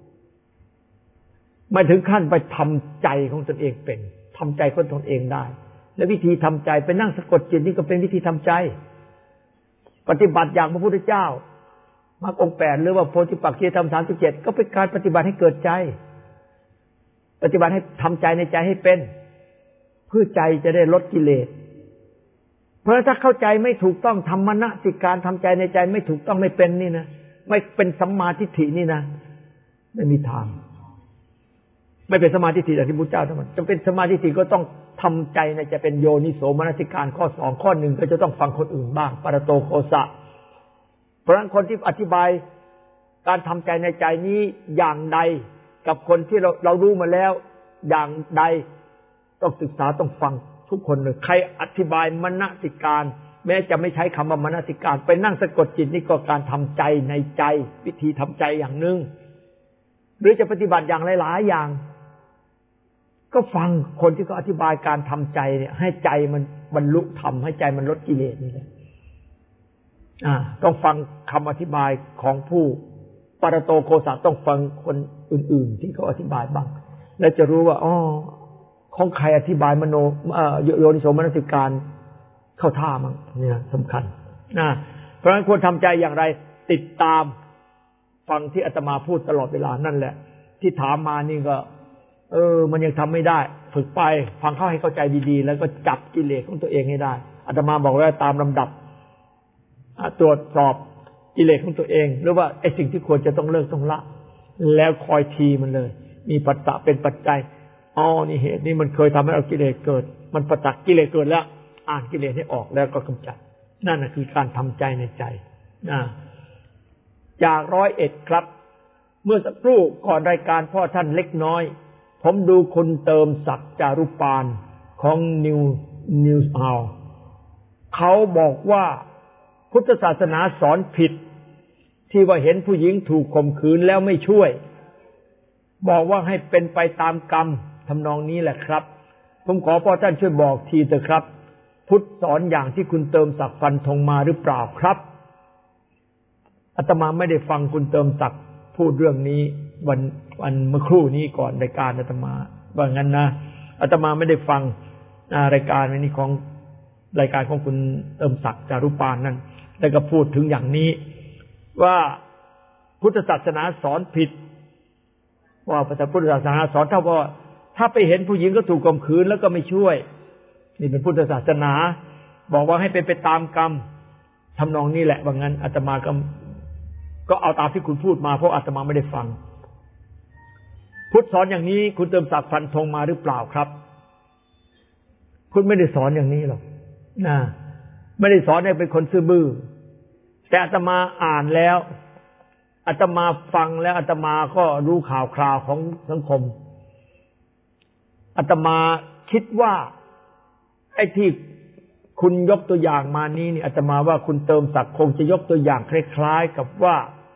ไม่ถึงขั้นไปทำใจของตนเองเป็นทำใจของตนเองได้และวิธีทำใจไปนั่งสะกดจิตนี่ก็เป็นวิธีทำใจปฏิบัติอย่างพระพุทธเจ้ามรรคองค์แปดหรือว่าโพธิปักขิยธรรมสามสิบเจ็ดก็เป็นการปฏิบัติให้เกิดใจปฏิบัติให้ทำใจในใจให้เป็นเพื่อใจจะได้ลดกิเลสเพราะถ้าเข้าใจไม่ถูกต้องธรรมนสิการทำใจในใจไม่ถูกต้องไม่เป็นนี่นะไม่เป็นสัมมาทิฏฐินี่นะไม่มีทางไม่เป็นสมาธิทิฏฐิอย่างที่พุทธเจ้าทำจะเป็นสมาธิทิฏฐิก็ต้องทำใจในใจเป็นโยนิโสมนสิการข้อสองข้อหนึ่งก็จะต้องฟังคนอื่นบ้างปรโตโคสะเพราะฉะนั้นคนที่อธิบายการทำใจในใจนี้อย่างใดกับคนที่เราเรารู้มาแล้วอย่างใดต้องศึกษาต้องฟังทุกคนเลยใครอธิบายมนสิการแม้จะไม่ใช้คำว่ามนสิการไปนั่งสะกดจิตนี่ก็การทำใจในใจวิธีทำใจอย่างหนึ่งหรือจะปฏิบัติอย่างหลายๆอย่างก็ฟังคนที่เขาอธิบายการทำใจเนี่ยให้ใจมันบรรลุธรรมให้ใจมันลดกิเลสนี่แหละอ่าต้องฟังคำอธิบายของผู้ปรโตโคสะต้องฟังคนอื่นๆที่เขาอธิบายบ้างแล้วจะรู้ว่าอ๋อของใครอธิบายมโนโยนิโสมนสิการเข้าท่ามั้งเนี่ยสำคัญนะเพราะฉะนั้นควรทำใจอย่างไรติดตามฟังที่อาตมาพูดตลอดเวลานั่นแหละที่ถามมานี่ก็เออมันยังทำไม่ได้ฝึกไปฟังเข้าให้เข้าใจดีๆแล้วก็จับกิเลสของตัวเองให้ได้อาตมาบอกว่าตามลำดับตรวจสอบกิเลสของตัวเองหรือว่าไอ้สิ่งที่ควรจะต้องเลิกต้องละแล้วคอยทีมันเลยมีปัจจัยเป็นปัจจัยอ๋อนี่เหตุนี้มันเคยทำให้เรากิเลสเกิดมันประจักษ์กิเลสเกิดแล้วอ่านกิเลสให้ออกแล้วก็กำจัดนั่นน่ะคือการทำใจในใจนะจากร้อยเอ็ดครับเมื่อสักครู่ก่อนรายการพ่อท่านเล็กน้อยผมดูคุณเติมศักดิ์จารุปานของนิวนิวส์เอาเขาบอกว่าพุทธศาสนาสอนผิดที่ว่าเห็นผู้หญิงถูกข่มขืนแล้วไม่ช่วยบอกว่าให้เป็นไปตามกรรมทำนองนี้แหละครับผมขอพ่อท่านช่วยบอกทีเถอะครับพุทธสอนอย่างที่คุณเติมศักดิ์ฟันธงมาหรือเปล่าครับอาตมาไม่ได้ฟังคุณเติมศักดิ์พูดเรื่องนี้วันวันเมื่อครู่นี้ก่อนรายการอาตมาว่างั้นนะอาตมาไม่ได้ฟังรายการนี้ของรายการของคุณเติมศักดิ์จารุปานนั่นแล้วก็พูดถึงอย่างนี้ว่าพุทธศาสนาสอนผิดว่าพระพุทธศาสนาสอนถ้าว่าถ้าไปเห็นผู้หญิงก็ถูกข่มขืนแล้วก็ไม่ช่วยนี่เป็นพุทธศาสนาบอกว่าให้เป็นไปตามกรรมทำนองนี้แหละว่างั้นอาตมาก็ก็เอาตามที่คุณพูดมาเพราะอาตมาไม่ได้ฟังพุทธสอนอย่างนี้คุณเติมศักดิ์ฟันธงมาหรือเปล่าครับพุทธไม่ได้สอนอย่างนี้หรอกนะไม่ได้สอนให้เป็นคนซื่อบื้อแต่อาตมาอ่านแล้วอาตมาฟังแล้วอาตมาก็รู้ข่าวคราวของสังคมอาตมาคิดว่าไอ้ที่คุณยกตัวอย่างมานี้นี่อาตมาว่าคุณเติมศักดิ์คงจะยกตัวอย่างคล้ายๆกับว่า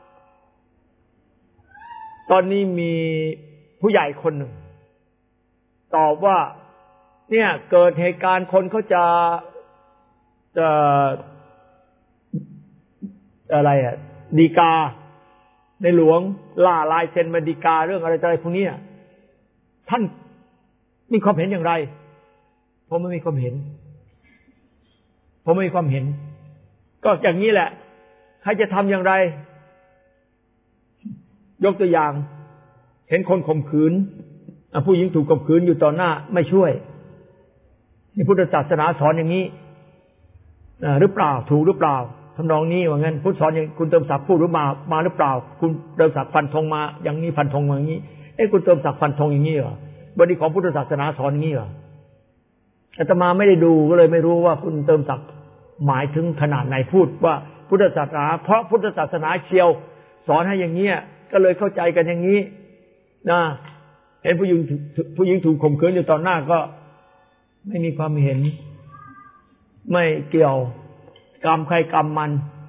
ตอนนี้มีผู้ใหญ่คนหนึ่งตอบว่าเนี่ยเกิดเหตุการณ์คนเขาจะจะอะไรอ่ะฎีกาในหลวงล่าลายเซ็นมาฎีกาเรื่องอะไรอะไรพวกนี้ท่านมีความเห็นอย่างไรผมไม่มีความเห็นผมไม่มีความเห็นก็อย่างนี้แหละใครจะทำอย่างไรยกตัวอย่างเห็นคนข่มขืนผู้หญิงถูกข่มขืนอยู่ต่อหน้าไม่ช่วยนี่พุทธศาสนาสอนอย่างนี้หรือเปล่าถูกหรือเปล่าทำนองนี้ว่างั้นพุทธสอนอย่างคุณเติมศักดิ์พูดหรือมามาหรือเปล่าคุณเติมศักดิ์ฟันธงมาอย่างนี้ฟันธงอย่างนี้เอ้คุณเติมศักดิ์ฟันธงอย่างนี้เหรอบริของพุทธศาสนาสอนอย่างนี้เหรออาตมาไม่ได้ดูก็เลยไม่รู้ว่าคุณเติมศักดิ์หมายถึงขนาดไหนพูดว่าพุทธศาสนาเพราะพุทธศาสนาเชียวสอนให้อย่างเงี้ยก็เลยเข้าใจกันอย่างนี้นะเห็นผู้หญิงผู้หญิงถูกข่มขืนอยู่ต่อหน้าก็ไม่มีความเห็นไม่เกี่ยวกรรมใครกรรมมัน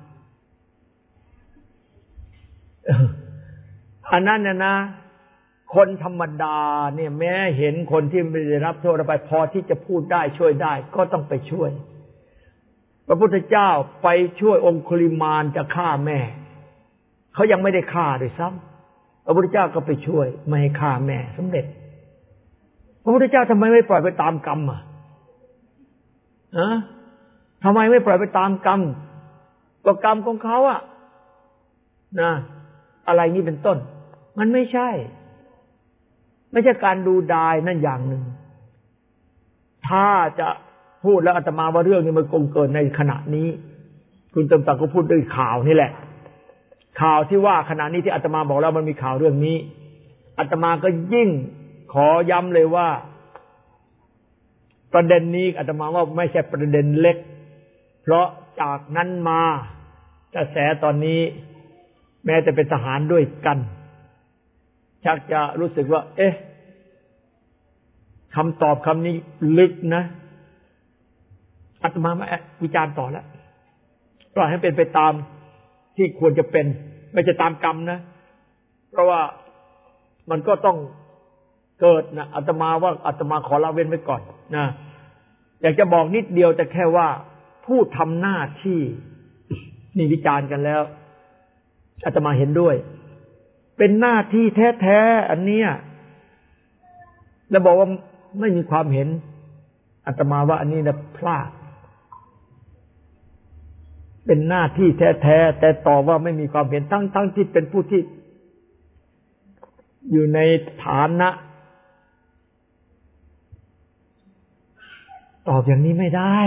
อันนั้นเนี่ยนะคนธรรมดาเนี่ยแม้เห็นคนที่ไม่ได้รับโทษไปพอที่จะพูดได้ช่วยได้ก็ต้องไปช่วยพระพุทธเจ้าไปช่วยองคุลิมานจะฆ่าแม่เขายังไม่ได้ฆ่าด้วยซ้ำพระพุทธเจ้าก็ไปช่วยไม่ให้ฆ่าแม่สำเร็จพระพุทธเจ้าทำไมไม่ปล่อยไปตามกรรมอ่ะฮะทำไมไม่ปล่อยไปตามกรรมก็กรรมของเขาอ่ะนะอะไรนี้เป็นต้นมันไม่ใช่ไม่ใช่การดูดายนั่นอย่างหนึ่งถ้าจะพูดแล้วอาตมาว่าเรื่องนี้มันคงเกิดในขณะนี้คุณเติมศักดิ์ก็พูดด้วยข่าวนี่แหละข่าวที่ว่าขณะนี้ที่อาตมาบอกแล้วมันมีข่าวเรื่องนี้อาตมาก็ยิ่งขอย้ำเลยว่าประเด็นนี้อาตมาว่าไม่ใช่ประเด็นเล็กเพราะจากนั้นมากระแสตอนนี้แม้แต่เป็นทหารด้วยกันชักจะรู้สึกว่าเอ๊ะคำตอบคำนี้ลึกนะอาตมาไม่วิจารณ์ต่อแล้วปล่อยให้เป็นไปตามที่ควรจะเป็นไม่ใช่ตามกรรมนะเพราะว่ามันก็ต้องเกิดนะอาตมาว่าอาตมาขอละเว้นไว้ก่อนนะอยากจะบอกนิดเดียวแต่แค่ว่าผู้ทำหน้าที่นี่วิจารณ์กันแล้วอาตมาเห็นด้วยเป็นหน้าที่แท้ๆอันเนี้ยแล้วบอกว่าไม่มีความเห็นอาตมาว่าอันนี้นะพลาดเป็นหน้าที่แท้ๆแต่ต่อว่าไม่มีความเห็นทั้งทั้งที่เป็นผู้ที่อยู่ในฐานะตอบอย่างนี้ไม่ได้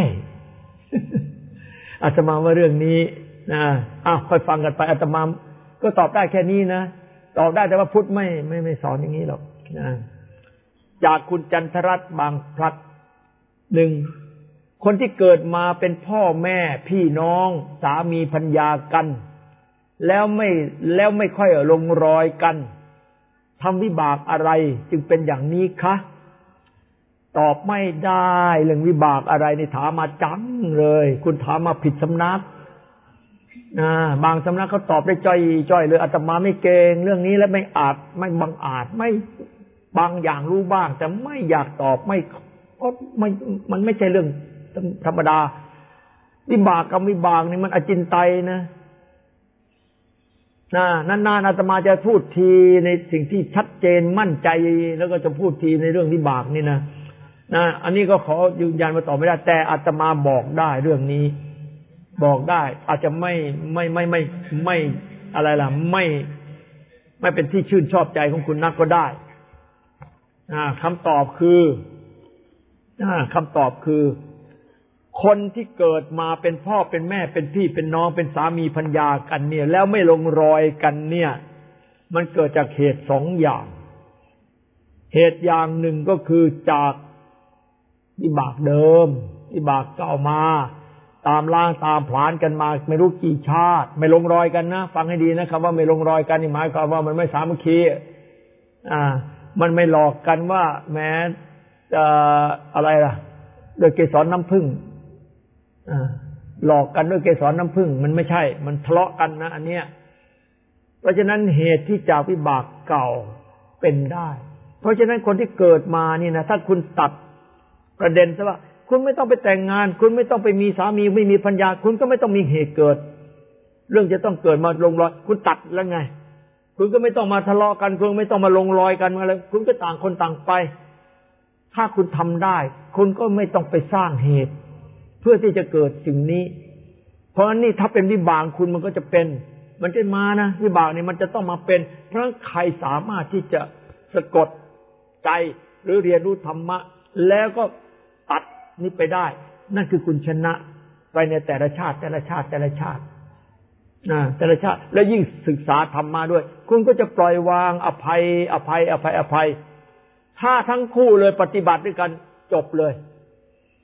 อาตมาว่าเรื่องนี้นะอ้าวค่อยฟังกันไปอาตมาก็ตอบได้แค่นี้นะตอบได้แต่ว่าพุทธไม่ไม่ไม่สอนอย่างนี้หรอกนะจากคุณจันทรัตน์บางพลัดหนึ่งคนที่เกิดมาเป็นพ่อแม่พี่น้องสามีภรรยากันแล้วไม่แล้วไม่ค่อยลงรอยกันทำวิบากอะไรจึงเป็นอย่างนี้คะตอบไม่ได้เรื่องวิบากอะไรนี่ถามมาจังเลยคุณถามมาผิดสำนักนะบางสำนักเขาตอบได้จ้อยจ้อยเลยอาตมาไม่เก่งเรื่องนี้และไม่อาจไม่บังอาจไม่บางอย่างรู้บ้างแต่ไม่อยากตอบไม่เพราะไม่มันไม่ใช่เรื่องธรรมดาวิบากกับวิบากนี่มันอจินไตยนะนะนานๆอาตมาจะพูดทีในสิ่งที่ชัดเจนมั่นใจแล้วก็จะพูดทีในเรื่องวิบากนี่นะนะอันนี้ก็ขอยืนยันมาตอบไม่ได้แต่อาตมาบอกได้เรื่องนี้บอกได้อาจจะไม่ไม่ไม่ไม่ไม่อะไรล่ะไม่ไม่เป็นที่ชื่นชอบใจของคุณนักก็ได้คำตอบคือคำตอบคือคนที่เกิดมาเป็นพ่อเป็นแม่เป็นพี่เป็นน้องเป็นสามีภรรยากันเนี่ยแล้วไม่ลงรอยกันเนี่ยมันเกิดจากเหตุสองอย่างเหตุอย่างหนึ่งก็คือจากวิบากเดิมวิบากเก่ามาตามล่างตามผลาญกันมาไม่รู้กี่ชาติไม่ลงรอยกันนะฟังให้ดีนะครับว่าไม่ลงรอยกันนี่หมายความว่ามันไม่สามัคคีอ่ามันไม่หลอกกันว่าแม้จะอะไรล่ะด้วยเกสรน้ำผึ้งอ่าหลอกกันด้วยเกสรน้ำผึ้งมันไม่ใช่มันทะเลาะกันนะอันเนี้ยเพราะฉะนั้นเหตุที่จากวิบากเก่าเป็นได้เพราะฉะนั้นคนที่เกิดมานี่นะถ้าคุณตัดประเด็นซะว่าคุณไม่ต้องไปแต่งงานคุณไม่ต้องไปมีสามีไม่มีภรรยาคุณก็ไม่ต้องมีเหตุเกิดเรื่องจะต้องเกิดมาลงรอยคุณตัดแล้วไงคุณก็ไม่ต้องมาทะเลาะกันคุณไม่ต้องมาลงรอยกันอะไรคุณก็ต่างคนต่างไปถ้าคุณทำได้คุณก็ไม่ต้องไปสร้างเหตุเพื่อที่จะเกิดสิ่งนี้เพราะฉะนั้นนี่ถ้าเป็นวิบากคุณมันก็จะเป็นมันจะมานะวิบากนี่มันจะต้องมาเป็นเพราะใครสามารถที่จะสะกดใจหรือเรียนรู้ธรรมะแล้วก็ตัดนี้ไปได้นั่นคือคุณชนะไปในแต่ละชาติแต่ละชาติแต่ละชาตินะแต่ละชาติแล้วยิ่งศึกษาธรรมมาด้วยคุณก็จะปล่อยวางอภัยอภัยอภัยอภัยถ้าทั้งคู่เลยปฏิบัติด้วยกันจบเลย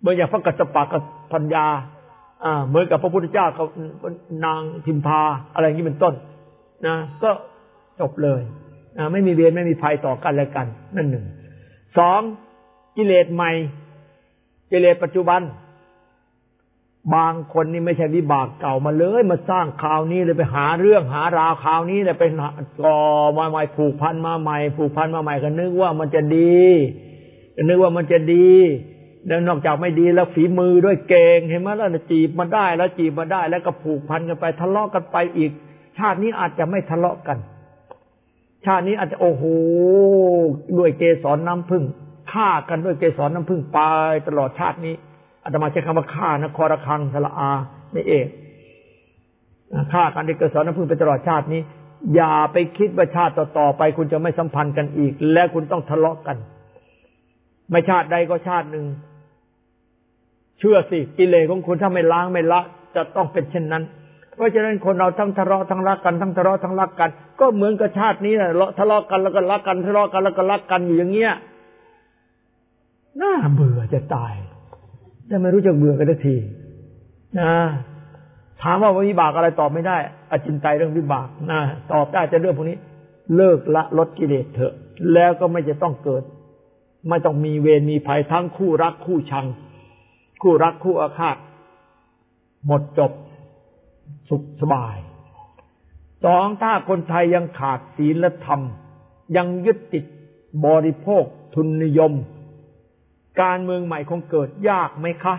เหมือนอย่างพระกัสสปะกับพัญญาอ่าเหมือนกับพระพุทธเจ้ากับนางพิมพาอะไรอย่างนี้เป็นต้นนะก็จบเลยนะไม่มีเวรไม่มีภัยต่อกันและกันนั่นหนึ่งสองกิเลสใหม่กิเลสปัจจุบันบางคนนี่ไม่ใช่วิบากเก่ามาเลยมาสร้างคราวนี้เลยไปหาเรื่องหาราวคราวนี้เลยไปก่อมาใหม่ผูกพันมาใหม่ผูกพันมาใหม่ก็นึกว่ามันจะดีนึกว่ามันจะดีแล้วนอกจากไม่ดีแล้วฝีมือด้วยเก่งเห็นไหมแล้วจีบมาได้แล้วจีบมาได้แล้วก็ผูกพันกันไปทะเลาะกันไปอีกชาตินี้อาจจะไม่ทะเลาะกันชาตินี้อาจจะโอ้โหด้วยเกสรน้ำผึ้งฆ่ากันด้วยเกสรน้ำผึ้งไปตลอดชาตินี้อาตมาใช้คำว่าฆ่านะคอระคังสระอาไม่เอกฆ่ากันด้วยเกสรน้ำผึ้งไปตลอดชาตินี้อย่าไปคิดว่าชาติต่อๆไปคุณจะไม่สัมพันธ์กันอีกและคุณต้องทะเลาะกันไม่ชาติใดก็ชาติหนึ่งเชื่อสิกิเลสของคุณถ้าไม่ล้างไม่ละจะต้องเป็นเช่นนั้นเพราะฉะนั้นคนเราทั้งทะเลาะทั้งรักกันทั้งทะเลาะทั้งรักกันก็เหมือนกับชาตินี้แหละทะเลาะกันแล้วก็รักกันทะเลาะกันแล้วก็รักกันอยู่อย่างเงี้ยน่าเบื่อจะตายแต่ไม่รู้จักเบื่อกันสักทีนะถามว่าวิบากอะไรตอบไม่ได้อจินไตยเรื่องวิบากนะตอบได้แต่เรื่องพวกนี้เลิกละลดกิเลสเถอะแล้วก็ไม่จะต้องเกิดไม่ต้องมีเวรมีภัยทั้งคู่รักคู่ชังคู่รักคู่อาฆาตหมดจบสุขสบายสองถ้าคนไทยยังขาดศีลธรรมยังยึดติดบริโภคทุนนิยมการเมืองใหม่คงเกิดยากไหมคะ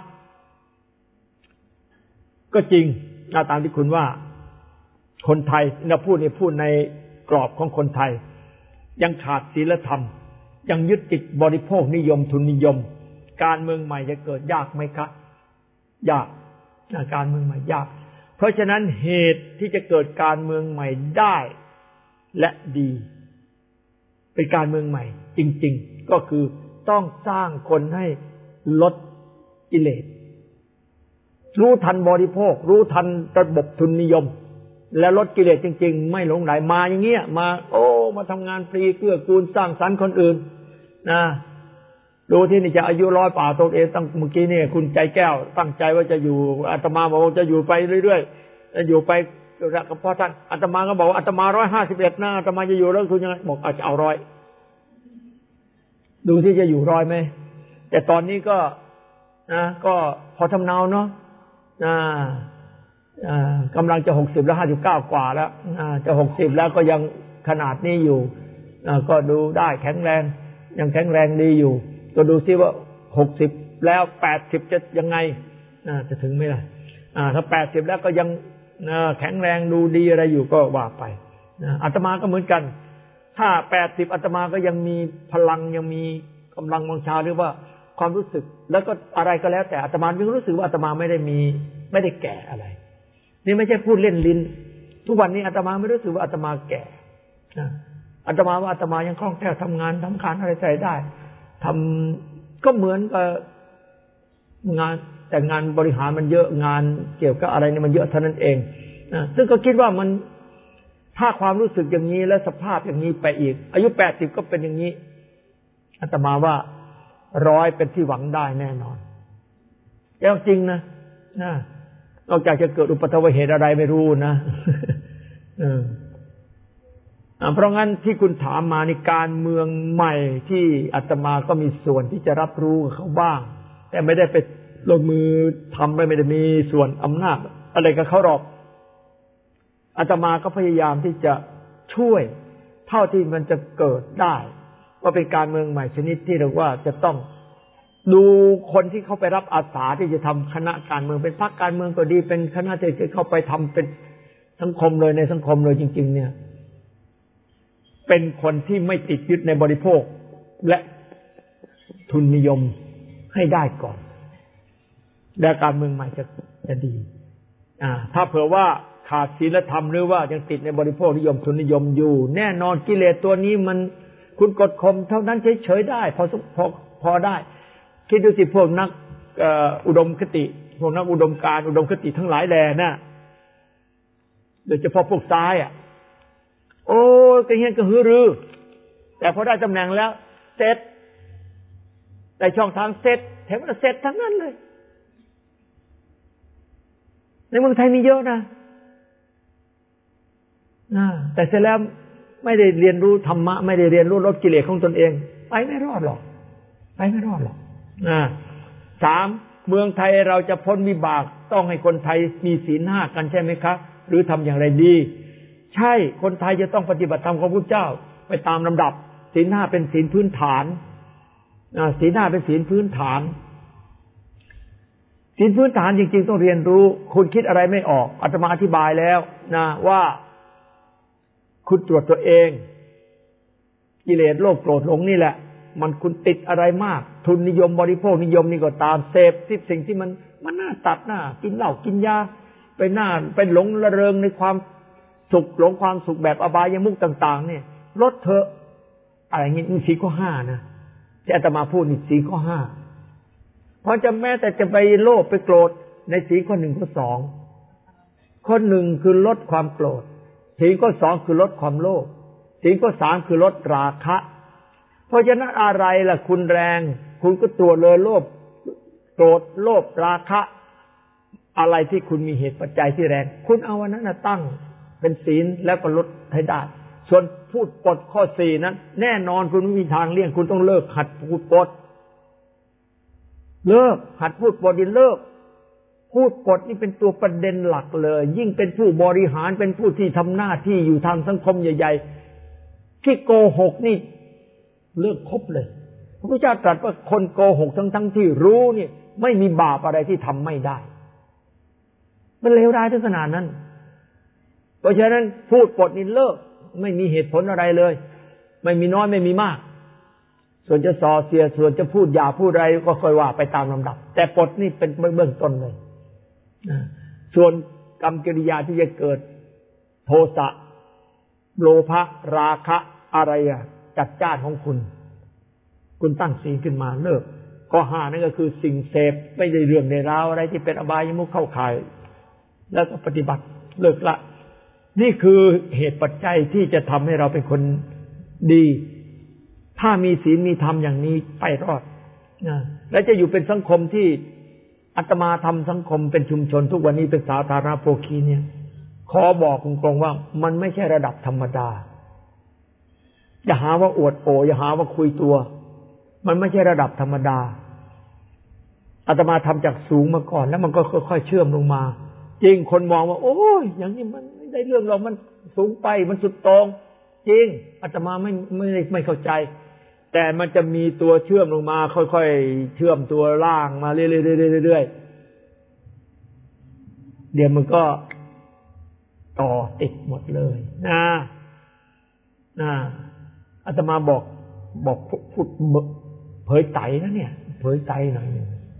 ก็จริงตามที่คุณว่าคนไทยเราพูดในพูดในกรอบของคนไทยยังขาดศีลธรรมยังยึดติดบริโภคนิยมทุนนิยมการเมืองใหม่จะเกิดยากไหมคะยากการเมืองใหม่ยากเพราะฉะนั้นเหตุที่จะเกิดการเมืองใหม่ได้และดีเป็นการเมืองใหม่จริงๆก็คือต้องสร้างคนให้ลดกิเลสรู้ทันบริโภครู้ทันระบบทุนนิยมและลดกิเลสจริงๆไม่หลงไหลมาอย่างเงี้ยมาโอ้มาทำงานฟรีเกื้อกูลสร้างสรรค์คนอื่นนะดูที่นี่จะอายุร้อยป่าตัวเองตั้งเมื่อกี้นี่คุณใจแก้วตั้งใจว่าจะอยู่อาตมาบอกว่าจะอยู่ไปเรื่อยๆจะอยู่ไปกับพ่อท่านอาตมาก็บอกว่าอาตมาร้อยห้าสิบเอ็ดนะอาตมาจะอยู่แล้วคุณยังไงบอกอาจจะเอาร้อยดูที่จะอยู่ร้อยไหมแต่ตอนนี้ก็นะก็พอทำเนาเนาะอ่ากำลังจะหกสิบแล้วห้าสิบเก้ากว่าแล้วจะหกสิบแล้วก็ยังขนาดนี้อยู่ก็ดูได้แข็งแรงยังแข็งแรงดีอยู่ก็ดูซิว่าหกสิบแล้วแปดสิบจะยังไงจะถึงไหมล่ะถ้าแปดสิบแล้วก็ยังแข็งแรงดูดีอะไรอยู่ก็ว่าไปอาตมาก็เหมือนกันถ้าแปดสิบอาตมาก็ยังมีพลังยังมีกำลังวังชาหรือว่าความรู้สึกแล้วก็อะไรก็แล้วแต่อาตมายังรู้สึกว่าอาตมาไม่ได้มีไม่ได้แก่อะไรนี่ไม่ใช่พูดเล่นลิ้นทุกวันนี้อาตมาไม่รู้สึกว่าอาตมาแก่อาตมาว่าอาตมายังคล่องแคล่วทำงานทำการอะไรใส่ได้ทำก็เหมือนกับงานแต่งานบริหารมันเยอะงานเกี่ยวกับอะไรนี่มันเยอะเท่านั้นเองนะซึ่งก็คิดว่ามันถ้าความรู้สึกอย่างนี้และสภาพอย่างนี้ไปอีกอายุแปดสิบก็เป็นอย่างนี้อาตมาว่าร้อยเป็นที่หวังได้แน่นอนแล้วจริงนะนะนอกจากจะเกิดอุปัตถวเหตุอะไรไม่รู้นะเออเพราะงั้นที่คุณถามมาในการเมืองใหม่ที่อาตมาก็มีส่วนที่จะรับรู้กับเขาบ้างแต่ไม่ได้ไปลงมือทำไม่ได้มีส่วนอำนาจอะไรกับเขาหรอกอาตมาก็พยายามที่จะช่วยเท่าที่มันจะเกิดได้ว่าเป็นการเมืองใหม่ชนิดที่เรียกว่าจะต้องดูคนที่เขาไปรับอาสาที่จะทำคณะการเมืองเป็นพรรคการเมืองก็ดีเป็นคณะที่จะเข้าไปทำเป็นสังคมเลยในสังคมเลยจริงๆเนี่ยเป็นคนที่ไม่ติดยึดในบริโภคและทุนนิยมให้ได้ก่อนแล้วการเมืองใหม่จะจะดีอ่าถ้าเผื่อว่าขาดศีลธรรมหรือว่ายังติดในบริโภคนิยมทุนนิยมอยู่แน่นอนกิเลสตัวนี้มันคุณกดข่มเท่านั้นเฉยๆได้พอพอพอได้คิดดูสิพวกนักอุดมคติพวกนักอุดมการอุดมคติทั้งหลายแหล่น่ะโดยเฉพาะพวกซ้ายอ่ะโอ้กระเฮียนกระหือรือแต่พอได้ตำแหน่งแล้วเสร็จแต่ช่องทางเสร็จแถมว่าเสร็จทั้งนั้นเลยในเมืองไทยมีเยอะนะแต่เสร็จแล้วไม่ได้เรียนรู้ธรรมะไม่ได้เรียนรู้ลดกิเลสของตนเองไปไม่รอดหรอกไปไม่รอดหรอกสามเมืองไทยเราจะพ้นวิบากต้องให้คนไทยมีศีลห้ากันใช่ไหมครับหรือทำอย่างไรดีใช่คนไทยจะต้องปฏิบัติธรรมของพระพุทธเจ้าไปตามลำดับศีลห้าเป็นศีลพื้นฐานศีลห้าเป็นศีลพื้นฐานศีลพื้นฐานจริงๆต้องเรียนรู้คุณคิดอะไรไม่ออกอาตมาอธิบายแล้วนะว่าคุณตรวจตัวเองกิเลสโลภโกรธหลงนี่แหละมันคุณติดอะไรมากทุนนิยมบริโภคนิยมนี่ก็ตามเสพที่สิ่งที่มันมันน่าตัดหน้ากินเหล้ากินยาไปหน้าเป็นหลงระเริงในความสุขหลงความสุขแบบอบายมุขต่างๆเนี่ยลดเถอะอะไรอย่างนี้ศีลข้อห้านะที่อาตมาพูดนี่ศีลข้อห้าเพราะจะแม้แต่จะไปโลภไปโกรธในศีลข้อหนึ่งข้อสองข้อหนึ่งคือลดความโกรธศีลข้อสองคือลดความโลภศีลข้อสามคือลดราคะเพราะฉะนั้นอะไรล่ะคุณแรงคุณก็ตัวเลยโลภโกรธโลภราคะอะไรที่คุณมีเหตุปัจจัยที่แรงคุณเอาวันนั้นตั้งเป็นศีลแล้วก็ลดให้ได้ส่วนพูดปดข้อสี่นั้นแน่นอนคุณไม่มีทางเลี่ยงคุณต้องเลิกหัดพูดปดเลิกหัดพูดปดดิเลิกพูดปดนี่เป็นตัวประเด็นหลักเลยยิ่งเป็นผู้บริหารเป็นผู้ที่ทำหน้าที่อยู่ทางสังคมใหญ่ๆที่โกหกนี่เลิกคบเลยพระพุทธเจ้าตรัสว่าคนโกหกทั้งๆที่รู้นี่ไม่มีบาปอะไรที่ทำไม่ได้มันเลวร้ายถึงขนาดนั้นเพราะฉะนั้นพูดปดนี่เลิกไม่มีเหตุผลอะไรเลยไม่มีน้อยไม่มีมากส่วนจะส่อเสียส่วนจะพูดหยาพูดอะไรก็ค่อยว่าไปตามลำดับแต่ปดนี่เป็นเบื้องต้นเลยส่วนกรรมกิริยาที่จะเกิดโทสะโลภะราคะอะไรอ่ะจัดจ้านของคุณคุณตั้งศีลขึ้นมาเลิกข้อห้านั่นก็คือสิ่งเสพไม่ได้เรื่องในราวอะไรที่เป็นอบายมุขเข้าข่ายแล้วก็ปฏิบัติเลิกละนี่คือเหตุปัจจัยที่จะทำให้เราเป็นคนดีถ้ามีศีลมีธรรมอย่างนี้ไปรอดนะและจะอยู่เป็นสังคมที่อาตมาทำสังคมเป็นชุมชนทุกวันนี้เป็นสาธารณโภคีเนี่ยขอบอกตรงๆว่ามันไม่ใช่ระดับธรรมดาอย่าหาว่าอวดโออย่าหาว่าคุยตัวมันไม่ใช่ระดับธรรมดาอาตมาทำจากสูงมาก่อนแล้วมันก็ค่อยๆเชื่อมลงมาจริงคนมองว่าโอ้ยอย่างนี้มันไม่ได้เรื่องหรอกมันสูงไปมันสุดโต่งจริงอาตมาไม่ไม่ไม่เข้าใจแต่มันจะมีตัวเชื่อมลงมาค่อยๆเชื่อมตัวล่างมาเรื่อยๆๆเดี๋ยวมันก็ต่อติดหมดเลยนะนะอาตมาบอกบอกพูดเผยไตนะเนี่ยเผยไตหน่อย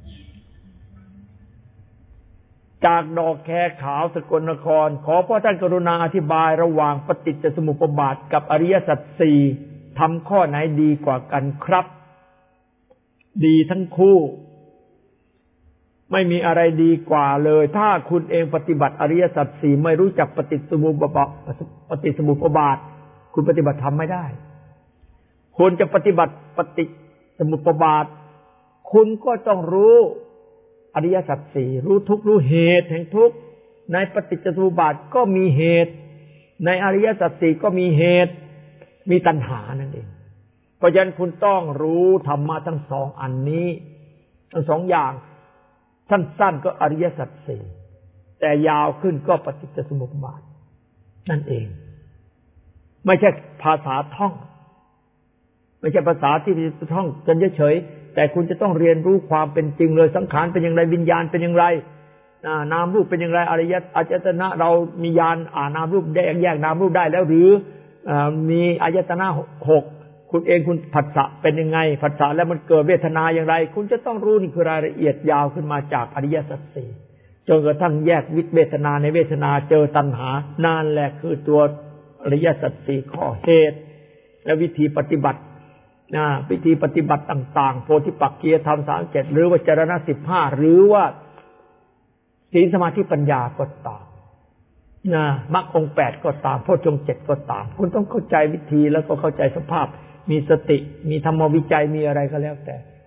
จากดอกแคขาวสกลนครขอพ่อท่านกรุณาอธิบายระหว่างปฏิจจสมุปบาทกับอริยสัจสี่ทำข้อไหนดีกว่ากันครับดีทั้งคู่ไม่มีอะไรดีกว่าเลยถ้าคุณเองปฏิบัติอริยสัจสี่ไม่รู้จักปฏิจจสมุปบาทปฏิจจสมุปบาทคุณปฏิบัติธรรมไม่ได้คุณจะปฏิบัติปฏิจจสมุปบาทคุณก็ต้องรู้อริยสัจสี่รู้ทุกข์รู้เหตุแห่งทุกข์ในปฏิจจสมุปบาทก็มีเหตุในอริยสัจสี่ก็มีเหตุมีตัณหานั่นเองเพราะฉะนั้นคุณต้องรู้ธรรมะทั้งสองอันนี้ทั้งสองอย่างสั้นๆก็อริยสัจสี่แต่ยาวขึ้นก็ปฏิจจสมุปบาทนั่นเองไม่ใช่ภาษาท่องไม่ใช่ภาษาที่จะท่องกันเฉยๆแต่คุณจะต้องเรียนรู้ความเป็นจริงเลยสังขารเป็นอย่างไรวิญญาณเป็นอย่างไรนามรูปเป็นอย่างไรอริยอายตนะเรามีญาณอ่านนามรูปแยกแยกนามรูปได้แล้วหรือมีอายตนะหกคุณเองคุณผัสสะเป็นยังไงผัสสะแล้วมันเกิดเวทนาอย่างไรคุณจะต้องรู้นี่คือรายละเอียดยาวขึ้นมาจากอริยสัจสี่จนกระทั่งแยกวิเวทนาในเวทนาเจอตัณหานานแหละคือตัวอริยสัจสี่ข้อเหตุและวิธีปฏิบัตินะวิธีปฏิบัติต่างๆโพธิปักขิยธรรมสามเจ็ดหรือว่าจรณะสิบห้าหรือว่าศีลสมาธิปัญญาก็ตามนะมรรคองค์แปดก็ตามโพชฌงค์เจ็ดก็ตามคุณต้องเข้าใจวิธีแล้วก็เข้าใจสภาพมีสติมีธรรมวิจัยมีอะไรก็แล้วแต่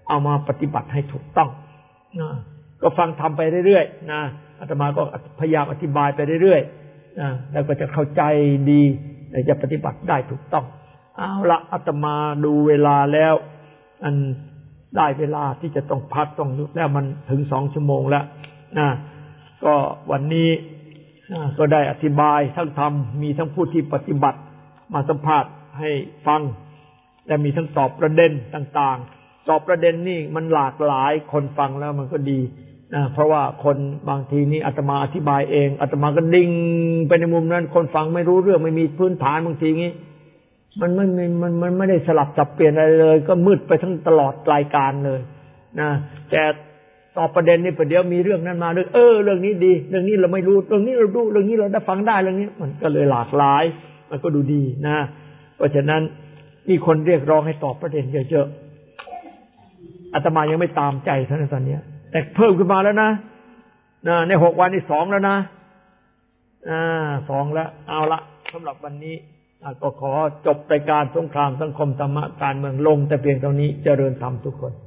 เอามาปฏิบัติให้ถูกต้องนะก็ฟังทำไปเรื่อยๆนะอาตมาก็พยายามอธิบายไปเรื่อยๆนะแล้วก็จะเข้าใจดีจะปฏิบัติได้ถูกต้องเอาละอาตมาดูเวลาแล้วอันได้เวลาที่จะต้องพักต้องยุบแล้วมันถึงสองชั่วโมงแล้วนะก็วันนี้ก็ได้อธิบายทั้งธรรมมีทั้งผู้ที่ปฏิบัติมาสัมภาษณ์ให้ฟังและมีทั้งตอบประเด็นต่างๆตอบประเด็นนี่มันหลากหลายคนฟังแล้วมันก็ดีนะเพราะว่าคนบางทีนี่อาตมาอธิบายเองอาตมาก็ดิ่งไปในมุมนั้นคนฟังไม่รู้เรื่องไม่มีพื้นฐานบางทีงี้มันไม่มันมันไม่ได้สลับจับเปลี่ยนอะไรเลยก็มืดไปทั้งตลอดรายการเลยนะแต่ตอบประเด็นนี่ประเดี๋ยวมีเรื่องนั้นมาด้วยเออเรื่องนี้ดีเรื่องนี้เราไม่รู้เรื่องนี้เราดูเรื่องนี้เราได้ฟังได้เรื่องนี้มันก็เลยหลากหลายมันก็ดูดีนะเพราะฉะนั้นมีคนเรียกร้องให้ตอบประเด็นเยอะๆอาตมายังไม่ตามใจเท่านั้นตอนนี้แต่เพิ่มขึ้นมาแล้วนะนะในหกวันนี้สองแล้วนะอ่าสองแล้วเอาละสำหรับวันนี้ก็ขอจบรายการสงครามสังคมธรรมะการเมืองลงแต่เพียงเท่านี้เจริญธรรมทุกคน